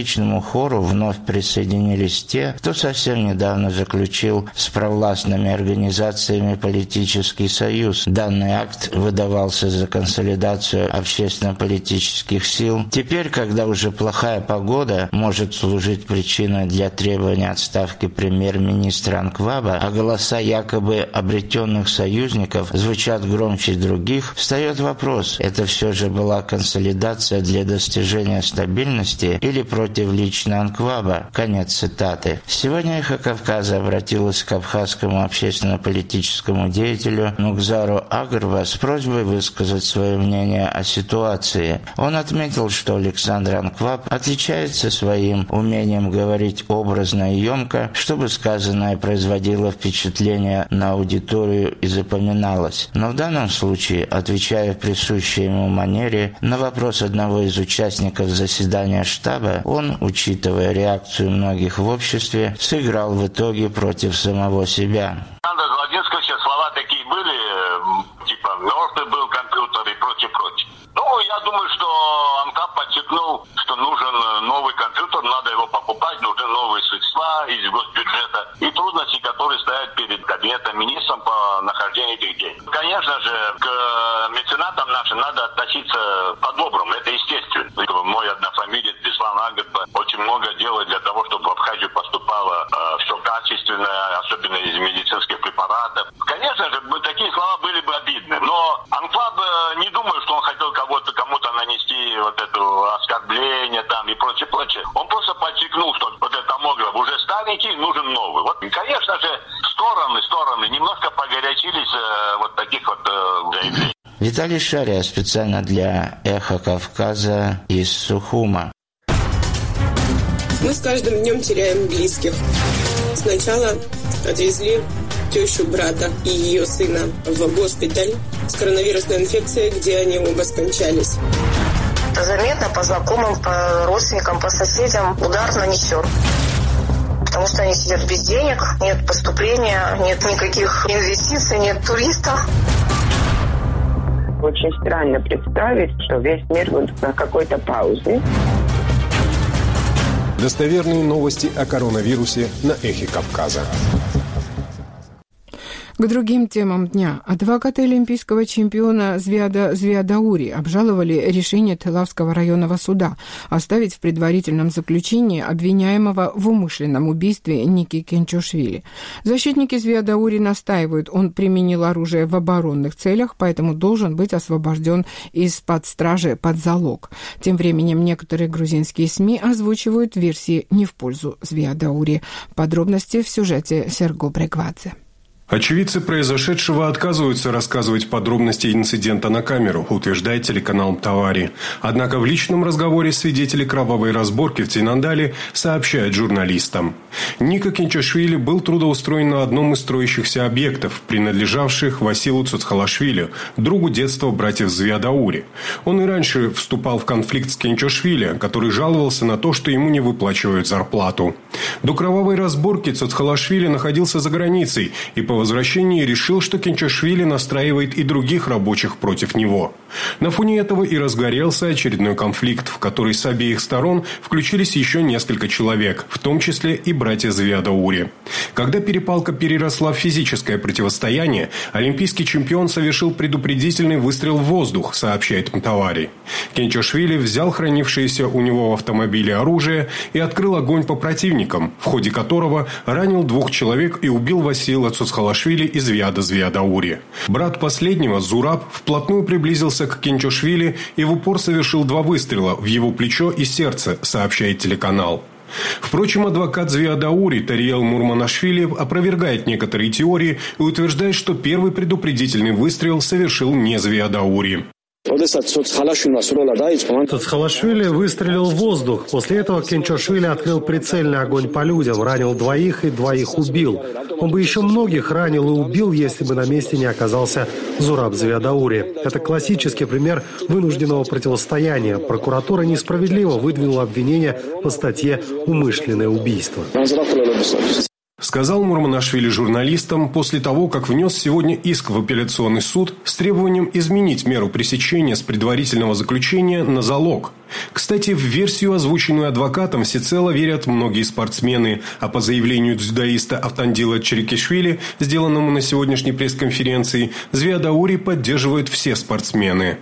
[SPEAKER 15] хору вновь присоединились те, кто совсем недавно заключил с провластными организациями политический союз. Данный акт выдавался за консолидацию общественно-политических сил. Теперь, когда уже плохая погода может служить причиной для требования отставки премьер-министра Анкваба, а голоса якобы обретенных союзников звучат громче других, встает вопрос, это все же была консолидация для достижения стабильности или против лично Анкваба? Конец цитаты. Сегодня «Эхо Кавказа» обратилась к абхазскому общественно-политическому деятелю Нукзару Агрва с просьбой высказать свое мнение о ситуации. Он отметил, что Александр Анкваб отличается своим умением говорить образно и емко, чтобы сказанное производило впечатление на аудиторию и запоминалось. Но в данном случае, отвечая в присущей ему манере на вопрос одного из участников заседания штаба, он, учитывая реакцию многих в обществе, сыграл в итоге против самого себя.
[SPEAKER 3] Александра Гладинского слова такие были, типа «мертвый был компьютер» и прочее-прочее. Ну, я думаю, что Анкап подчеркнул, что нужен новый компьютер, надо его покупать, нужны новые средства из госбюджета и трудности, которые стоят перед кабинетом министром по нахождению этих денег. Конечно же, к меценатам нашим надо относиться по-доброму, это естественно. Мой однофамилец Беслан Агрба очень много делает для того, чтобы в Абхазию поступало э, все качественное, особенно из медицинских препаратов. Конечно же, такие слова были бы обидны, но Анкваб э, не думаю, что он хотел кого-то кому-то нанести вот это оскорбление там и прочее, прочее. Он просто подчеркнул, что вот этот томограф уже старенький, нужен новый. Вот, конечно же, стороны, стороны немножко погорячились э, вот таких вот э, заявлений.
[SPEAKER 15] Виталий Шария специально для «Эхо Кавказа» из Сухума.
[SPEAKER 16] Мы с каждым днем теряем близких. Сначала отвезли тещу брата и ее сына в госпиталь с коронавирусной инфекцией, где они оба скончались.
[SPEAKER 17] Это заметно по знакомым, по родственникам, по соседям удар нанесен. Потому что они сидят без денег, нет поступления, нет никаких инвестиций, нет туристов.
[SPEAKER 18] Очень странно представить, что весь мир будет на какой-то паузе.
[SPEAKER 4] Достоверные новости о коронавирусе на «Эхе Кавказа».
[SPEAKER 1] К другим темам дня. Адвокаты олимпийского чемпиона Звиада Звиадаури обжаловали решение Тылавского районного суда оставить в предварительном заключении обвиняемого в умышленном убийстве Ники Кенчошвили. Защитники Звиадаури настаивают, он применил оружие в оборонных целях, поэтому должен быть освобожден из-под стражи под залог. Тем временем некоторые грузинские СМИ озвучивают версии не в пользу Звиадаури. Подробности в сюжете Серго Брегвадзе.
[SPEAKER 4] Очевидцы произошедшего отказываются рассказывать подробности инцидента на камеру, утверждает телеканал «Мтавари». Однако в личном разговоре свидетели кровавой разборки в Цинандале сообщают журналистам. Ника Кенчошвили был трудоустроен на одном из строящихся объектов, принадлежавших Василу Цоцхалашвили, другу детства братьев Звиадаури. Он и раньше вступал в конфликт с Кенчошвили, который жаловался на то, что ему не выплачивают зарплату. До кровавой разборки Цоцхалашвили находился за границей и по возвращении решил, что Кенчошвили настраивает и других рабочих против него. На фоне этого и разгорелся очередной конфликт, в который с обеих сторон включились еще несколько человек, в том числе и братья Звиадаури. Когда перепалка переросла в физическое противостояние, олимпийский чемпион совершил предупредительный выстрел в воздух, сообщает Мтавари. Кенчошвили взял хранившееся у него в автомобиле оружие и открыл огонь по противникам, в ходе которого ранил двух человек и убил Васила Цоцхалашвили из Звиада Звиадаури. Брат последнего, Зураб, вплотную приблизился к Кенчошвили и в упор совершил два выстрела в его плечо и сердце, сообщает телеканал. Впрочем, адвокат Звиадаури Тариел Мурманашвили опровергает некоторые теории и утверждает, что первый предупредительный выстрел совершил не Звиадаури.
[SPEAKER 2] Цоцхалашвили выстрелил в воздух. После этого Кенчошвили открыл прицельный огонь по людям, ранил двоих и двоих убил. Он бы еще многих ранил и убил, если бы на месте не оказался Зураб Звиадаури. Это классический пример вынужденного противостояния. Прокуратура несправедливо выдвинула обвинение по статье «Умышленное убийство».
[SPEAKER 4] Сказал Мурманашвили журналистам после того, как внес сегодня иск в апелляционный суд с требованием изменить меру пресечения с предварительного заключения на залог. Кстати, в версию, озвученную адвокатом, всецело верят многие спортсмены, а по заявлению дзюдоиста Автандила Черикишвили, сделанному на сегодняшней пресс-конференции, Звиадаури поддерживают все спортсмены.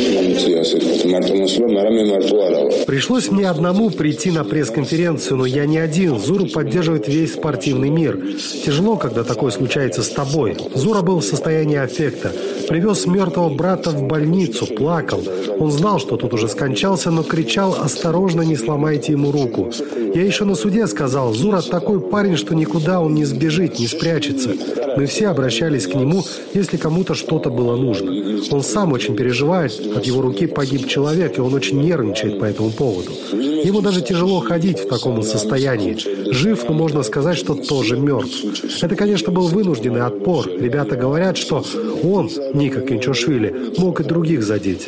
[SPEAKER 2] Пришлось мне одному прийти на пресс-конференцию, но я не один. Зуру поддерживает весь спортивный мир. Тяжело, когда такое случается с тобой. Зура был в состоянии аффекта. Привез мертвого брата в больницу, плакал. Он знал, что тот уже скончался, но кричал: «Осторожно, не сломайте ему руку». Я еще на суде сказал: Зура такой парень, что никуда он не сбежит, не спрячется. Мы все обращались к нему, если кому-то что-то было нужно. Он сам очень переживает. От его руки погиб человек, и он очень нервничает по этому поводу. Ему даже тяжело ходить в таком состоянии. Жив, но можно сказать, что тоже мертв. Это, конечно, был вынужденный отпор. Ребята говорят, что он, Ника Кинчошвили, мог и других задеть.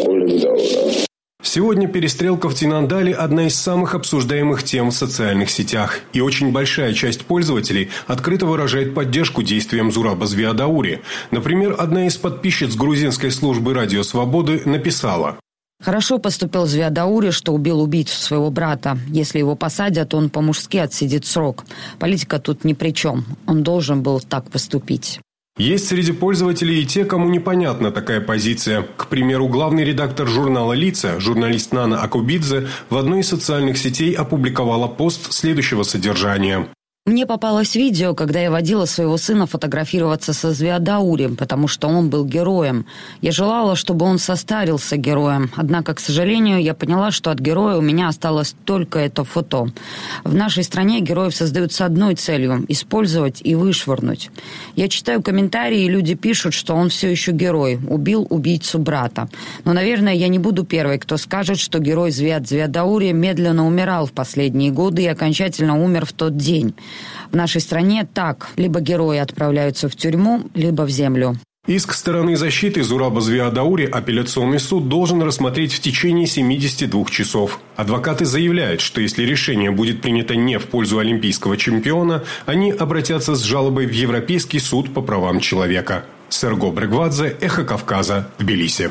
[SPEAKER 4] Сегодня перестрелка в Тинандале – одна из самых обсуждаемых тем в социальных сетях. И очень большая часть пользователей открыто выражает поддержку действиям Зураба Звиадаури. Например, одна из подписчиц грузинской службы «Радио Свободы» написала:
[SPEAKER 8] «Хорошо поступил Звиадаури, что убил убийцу своего брата. Если его посадят, он по-мужски отсидит срок. Политика тут ни при чем. Он должен был так поступить».
[SPEAKER 4] Есть среди пользователей и те, кому непонятна такая позиция. К примеру, главный редактор журнала «Лица», журналист Нана Акубидзе, в одной из социальных сетей опубликовала пост следующего содержания.
[SPEAKER 8] Мне попалось видео, когда я водила своего сына фотографироваться со Звиадаури, потому что он был героем. Я желала, чтобы он состарился героем. Однако, к сожалению, я поняла, что от героя у меня осталось только это фото. В нашей стране героев создают с одной целью – использовать и вышвырнуть. Я читаю комментарии, и люди пишут, что он все еще герой, убил убийцу брата. Но, наверное, я не буду первой, кто скажет, что герой Звиад Звиадаури медленно умирал в последние годы и окончательно умер в тот день. В нашей стране так. Либо герои отправляются в тюрьму, либо в землю.
[SPEAKER 4] Иск стороны защиты Зураба Звиадаури апелляционный суд должен рассмотреть в течение семидесяти двух часов. Адвокаты заявляют, что если решение будет принято не в пользу олимпийского чемпиона, они обратятся с жалобой в Европейский суд по правам человека. Серго Брегвадзе, Эхо Кавказа, Тбилиси.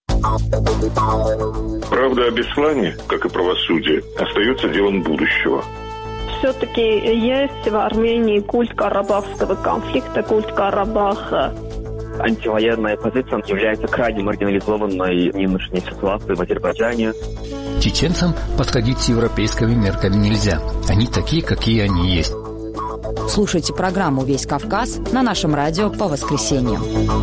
[SPEAKER 19] Правда о Беслане, как и правосудие, остается делом будущего.
[SPEAKER 20] Все-таки есть в Армении культ карабахского конфликта, культ Карабаха.
[SPEAKER 21] Антивоенная позиция является крайне маргинализованной в нынешней ситуации в Азербайджане.
[SPEAKER 22] Чеченцам подходить с европейскими мерками нельзя. Они такие, какие они есть.
[SPEAKER 13] Слушайте программу «Весь Кавказ» на нашем радио по воскресеньям.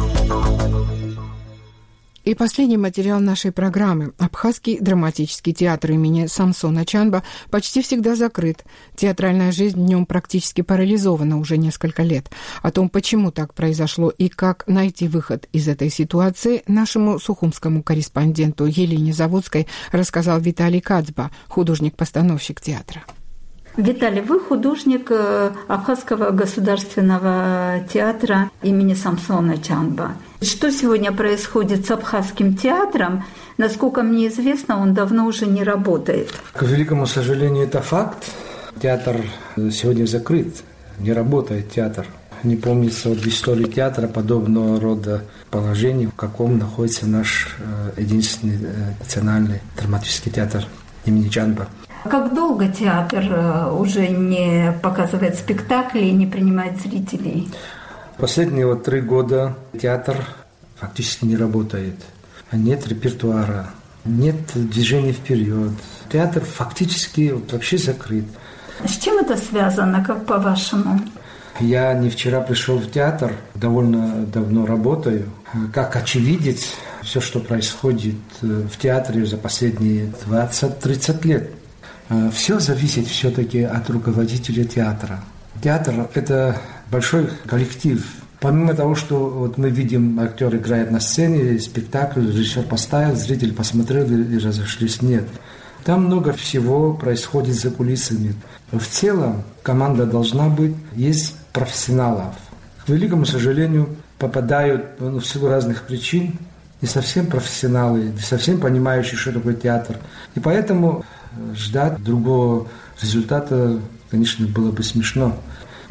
[SPEAKER 1] И последний материал нашей программы. Абхазский драматический театр имени Самсона Чанба почти всегда закрыт. Театральная жизнь в нем практически парализована уже несколько лет. О том, почему так произошло и как найти выход из этой ситуации, нашему сухумскому корреспонденту Елене Заводской рассказал Виталий Кацба, художник-постановщик театра.
[SPEAKER 23] Виталий, вы художник Абхазского государственного театра имени Самсона Чанба. Что сегодня происходит с Абхазским театром? Насколько мне известно, он давно уже не работает.
[SPEAKER 24] К великому сожалению, это факт. Театр сегодня закрыт, не работает театр. Не помнится в истории театра подобного рода положений, в каком находится наш единственный национальный драматический театр имени Чанба.
[SPEAKER 23] Как долго театр уже не показывает спектакли и не принимает зрителей?
[SPEAKER 24] Последние вот три года театр фактически не работает. Нет репертуара, нет движения вперед. Театр фактически вот вообще закрыт.
[SPEAKER 23] С чем это связано, как по-вашему?
[SPEAKER 24] Я не вчера пришел в театр, довольно давно работаю. Как очевидец, все, что происходит в театре за последние двадцать-тридцать лет, все зависит все-таки от руководителя театра. Театр – это большой коллектив. Помимо того, что вот мы видим, актер играет на сцене, спектакль, режиссер поставил, зритель посмотрел и разошлись. Нет. Там много всего происходит за кулисами. В целом команда должна быть, есть профессионалов. К великому сожалению, попадают ну, в силу разных причин не совсем профессионалы, не совсем понимающие, что такое театр. И поэтому ждать другого результата, конечно, было бы смешно.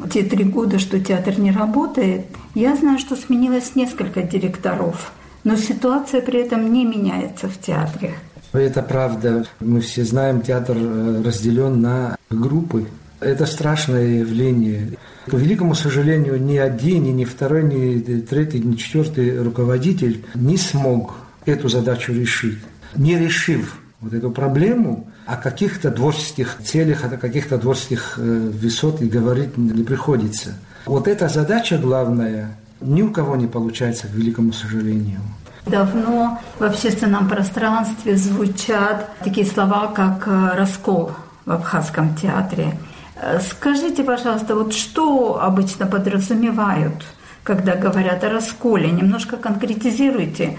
[SPEAKER 23] те три года, что театр не работает, я знаю, что сменилось несколько директоров, но ситуация при этом не меняется в театре.
[SPEAKER 24] Это правда. Мы все знаем, театр разделен на группы. Это страшное явление. К великому сожалению, ни один, ни второй, ни третий, ни четвертый руководитель не смог эту задачу решить. Не решив вот эту проблему, о каких-то творческих целях, о каких-то творческих высот и говорить не приходится. Вот эта задача главная ни у кого не получается, к великому сожалению.
[SPEAKER 23] Давно в общественном пространстве звучат такие слова, как «раскол» в Абхазском театре. Скажите, пожалуйста, вот что обычно подразумевают, когда говорят о расколе? Немножко конкретизируйте.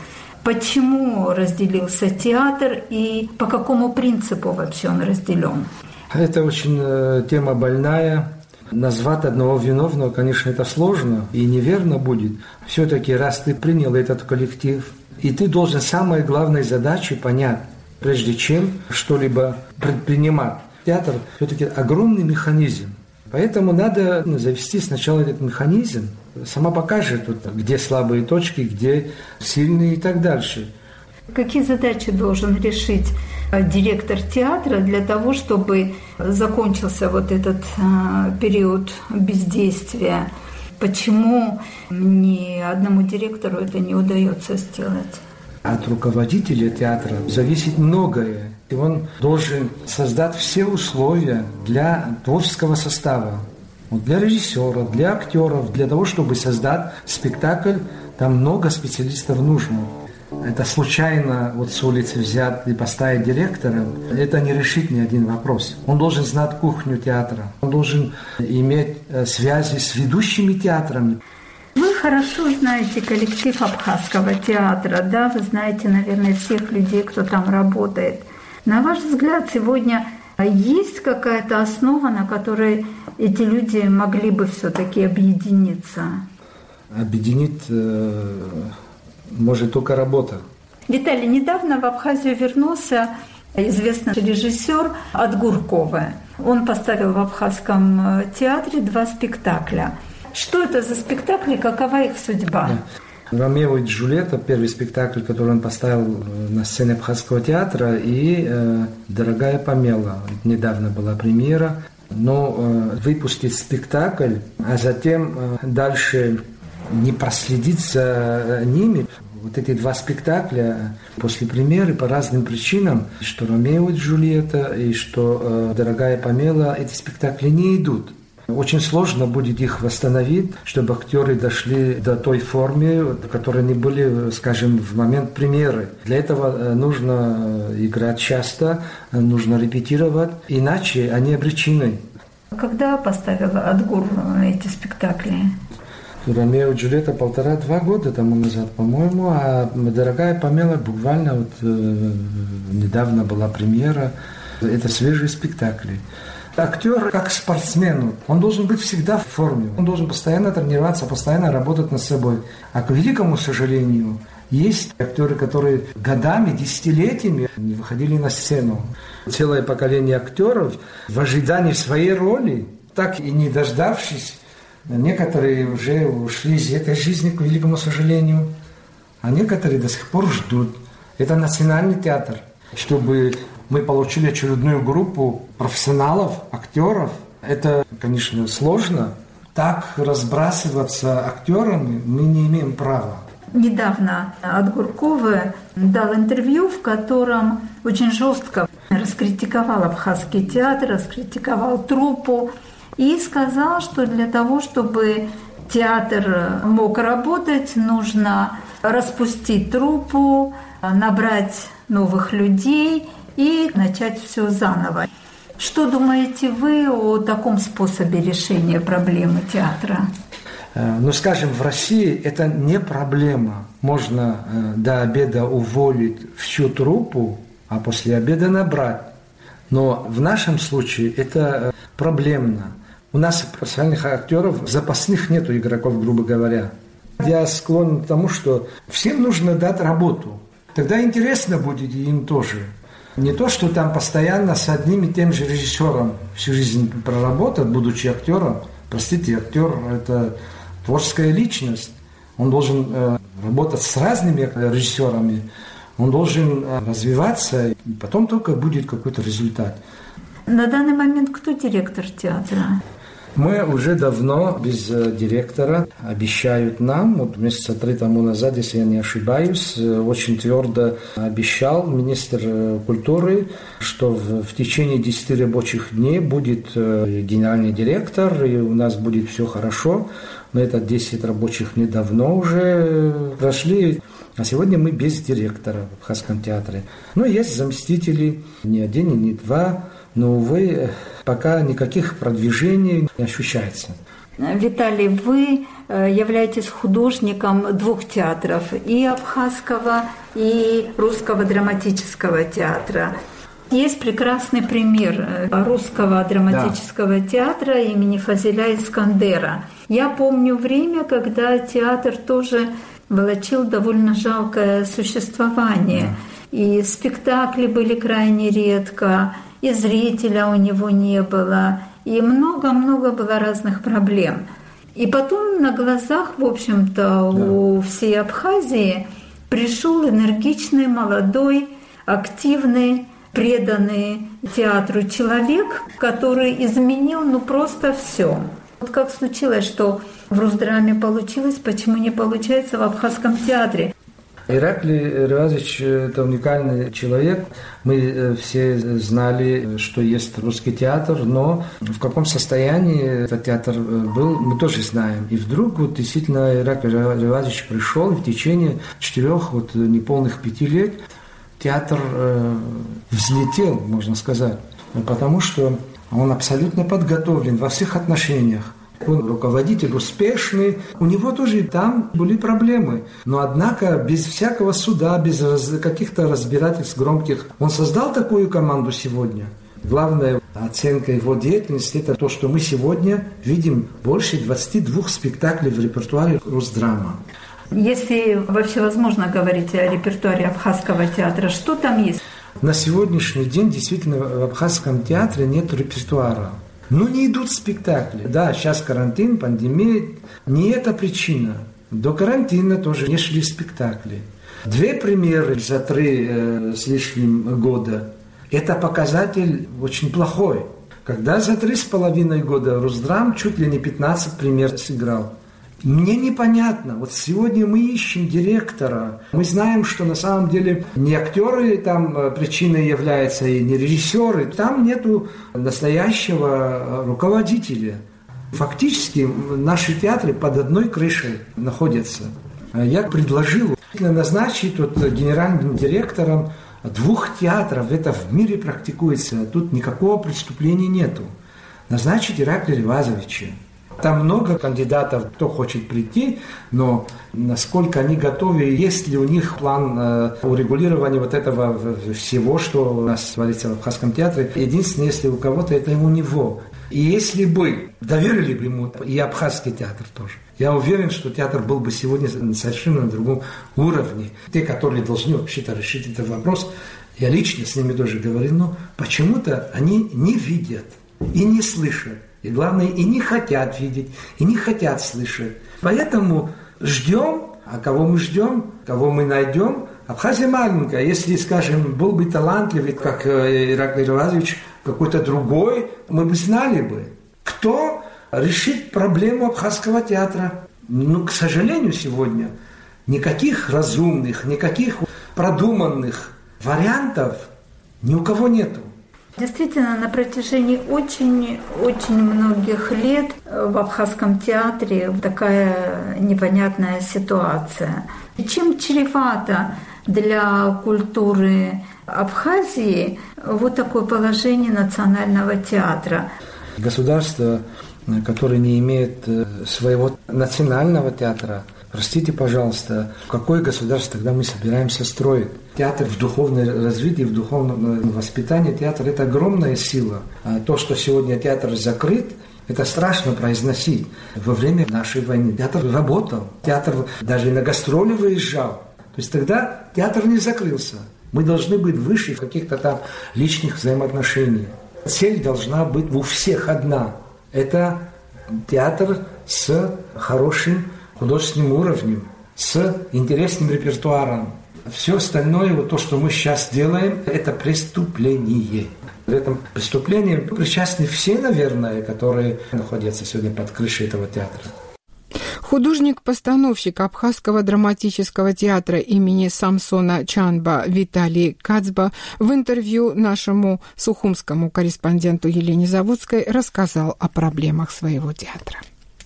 [SPEAKER 23] Почему разделился театр и по какому принципу вообще он разделен? Это очень э, тема больная. Назвать одного виновного, конечно, это сложно и неверно будет. Все-таки, раз ты принял этот коллектив, и ты должен самой главной задачей понять, прежде чем что-либо предпринимать. Театр все-таки огромный механизм. Поэтому надо завести сначала этот механизм. Сама покажет, где слабые точки, где сильные и так дальше. Какие задачи должен решить директор театра для того, чтобы закончился вот этот период бездействия? Почему ни одному директору это не удается сделать? От руководителя театра зависит многое. И он должен создать все условия для творческого состава. Вот для режиссера, для актеров, для того, чтобы создать спектакль, там много специалистов нужно. Это случайно вот с улицы взять и поставить директора, это не решит ни один вопрос. Он должен знать кухню театра, он должен иметь связи с ведущими театрами. Вы хорошо знаете коллектив Абхазского театра, да? Вы знаете, наверное, всех людей, кто там работает. На ваш взгляд, сегодня есть какая-то основа, на которой эти люди могли бы все-таки объединиться? Объединить э, может только работа. Виталий, недавно в Абхазию вернулся известный режиссер Отгуркова. Он поставил в Абхазском театре два спектакля. Что это за спектакли, какова их судьба? «Ромео и Джульетта» – первый спектакль, который он поставил на сцене Абхазского театра, и э, «Дорогая Памела». Недавно была премьера. Но э, выпустить спектакль, а затем э, дальше не проследить за ними. Вот эти два спектакля после премьеры по разным причинам, что «Ромео и Джульетта» и что э, «Дорогая Памела», эти спектакли не идут. Очень сложно будет их восстановить, чтобы актеры дошли до той формы, в которой они были, скажем, в момент премьеры. Для этого нужно играть часто, нужно репетировать, иначе они обречены. Когда поставил Отгур эти спектакли? «Ромео и Джульетта» полтора-два года тому назад, по-моему, а «Дорогая Памела» буквально вот, э, недавно была премьера. Это свежие спектакли. Актер как спортсмен, он должен быть всегда в форме, он должен постоянно тренироваться, постоянно работать над собой. А к великому сожалению, есть актеры, которые годами, десятилетиями не выходили на сцену. Целое поколение актеров в ожидании своей роли, так и не дождавшись, некоторые уже ушли из этой жизни, к великому сожалению, а некоторые до сих пор ждут. Это национальный театр, чтобы мы получили очередную группу профессионалов, актеров. Это, конечно, сложно. Так разбрасываться актерами мы не имеем права. Недавно Отгуркова дал интервью, в котором очень жестко раскритиковал Абхазский театр, раскритиковал труппу и сказал, что для того, чтобы театр мог работать, нужно распустить труппу, набрать новых людей и начать все заново. Что думаете вы о таком способе решения проблемы театра? Ну, скажем, в России это не проблема. Можно до обеда уволить всю труппу, а после обеда набрать. Но в нашем случае это проблемно. У нас профессиональных актеров, запасных нету игроков, грубо говоря. Я склонен к тому, что всем нужно дать работу. Тогда интересно будет и им тоже. Не то, что там постоянно с одним и тем же режиссером всю жизнь проработать, будучи актером,
[SPEAKER 24] Простите, актер – это творческая личность. Он должен э, работать с разными режиссерами, он должен э, развиваться, и потом только будет какой-то результат.
[SPEAKER 23] На данный момент кто директор театра?
[SPEAKER 24] Мы уже давно без директора. Обещают нам, вот месяца три тому назад, если я не ошибаюсь, очень твердо обещал министр культуры, что в, в течение десяти рабочих дней будет генеральный директор, и у нас будет все хорошо. Но это десять рабочих дней давно уже прошли. А сегодня мы без директора в Абхазском театре. Но есть заместители, не один и не два, но, увы, пока никаких продвижений не ощущается.
[SPEAKER 23] Виталий, вы являетесь художником двух театров, и Абхазского, и Русского драматического театра. Есть прекрасный пример Русского драматического да. театра имени Фазиля Искандера. Я помню время, когда театр тоже волочил довольно жалкое существование. Да. И спектакли были крайне редко, и зрителя у него не было, и много-много было разных проблем. И потом на глазах, в общем-то, да. у всей Абхазии пришел энергичный, молодой, активный, преданный театру человек, который изменил ну просто все. Вот как случилось, что в Русдраме получилось, почему не получается в Абхазском театре?
[SPEAKER 24] Ираклий Ривазович – это уникальный человек. Мы все знали, что есть русский театр, но в каком состоянии этот театр был, мы тоже знаем. И вдруг вот действительно Ираклий Ривазович пришел, и в течение четырех, вот неполных пяти лет театр э, взлетел, можно сказать, потому что он абсолютно подготовлен во всех отношениях. Он руководитель успешный, у него тоже там были проблемы. Но однако без всякого суда, без раз, каких-то разбирательств громких, он создал такую команду сегодня. Главная оценка его деятельности – это то, что мы сегодня видим больше двадцати двух спектаклей в репертуаре Русдрама.
[SPEAKER 23] Если вообще возможно говорить о репертуаре Абхазского театра, что там есть?
[SPEAKER 24] На сегодняшний день действительно в Абхазском театре нет репертуара. Ну, не идут спектакли. Да, сейчас карантин, пандемия. Не это причина. До карантина тоже не шли спектакли. Две премьеры за три э, с лишним года – это показатель очень плохой. Когда за три с половиной года Русдрам чуть ли не пятнадцать премьер сыграл. Мне непонятно. Вот сегодня мы ищем директора. Мы знаем, что на самом деле не актеры там причиной являются, и не режиссеры. Там нету настоящего руководителя. Фактически наши театры под одной крышей находятся. Я предложил назначить вот генеральным директором двух театров. Это в мире практикуется. Тут никакого преступления нету. Назначить Ираклия Ривазовича. Там много кандидатов, кто хочет прийти, но насколько они готовы, есть ли у них план э, урегулирования вот этого всего, что у нас творится в Абхазском театре. Единственное, если у кого-то, это у него. И если бы доверили бы ему и Абхазский театр тоже, я уверен, что театр был бы сегодня совершенно на другом уровне. Те, которые должны вообще-то решить этот вопрос, я лично с ними тоже говорил, но почему-то они не видят и не слышат. И главное, и не хотят видеть, и не хотят слышать. Поэтому ждем, а кого мы ждем, кого мы найдем. Абхазия маленькая. Если, скажем, был бы талантливый, как Ираклий Ривазович, какой-то другой, мы бы знали бы, кто решит проблему Абхазского театра. Но, к сожалению, сегодня никаких разумных, никаких продуманных вариантов ни у кого нету.
[SPEAKER 23] Действительно, на протяжении очень-очень многих лет в Абхазском театре такая непонятная ситуация. Чем чревато для культуры Абхазии вот такое положение национального театра?
[SPEAKER 24] Государство, которое не имеет своего национального театра, простите, пожалуйста, какое государство тогда мы собираемся строить? Театр в духовном развитии, в духовном воспитании, театр – это огромная сила. А то, что сегодня театр закрыт, это страшно произносить. Во время нашей войны театр работал, театр даже на гастроли выезжал. То есть тогда театр не закрылся. Мы должны быть выше каких-то там личных взаимоотношений. Цель должна быть у всех одна – это театр с хорошим художественным уровнем, с интересным репертуаром. Все остальное, вот то, что мы сейчас делаем, это преступление. В этом преступлении причастны все, наверное, которые находятся сегодня под крышей этого театра.
[SPEAKER 1] Художник-постановщик Абхазского драматического театра имени Самсона Чанба Виталий Кацба в интервью нашему сухумскому корреспонденту Елене Заводской рассказал о проблемах своего театра.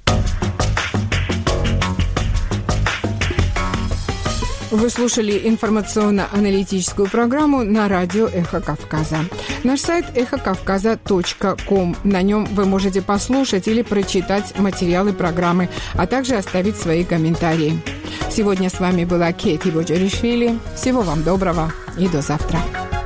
[SPEAKER 1] Вы слушали информационно-аналитическую программу на радио «Эхо Кавказа». Наш сайт эхо кавказа точка ком. На нем вы можете послушать или прочитать материалы программы, а также оставить свои комментарии. Сегодня с вами была Кейти Боджаришвили. Всего вам доброго и до завтра.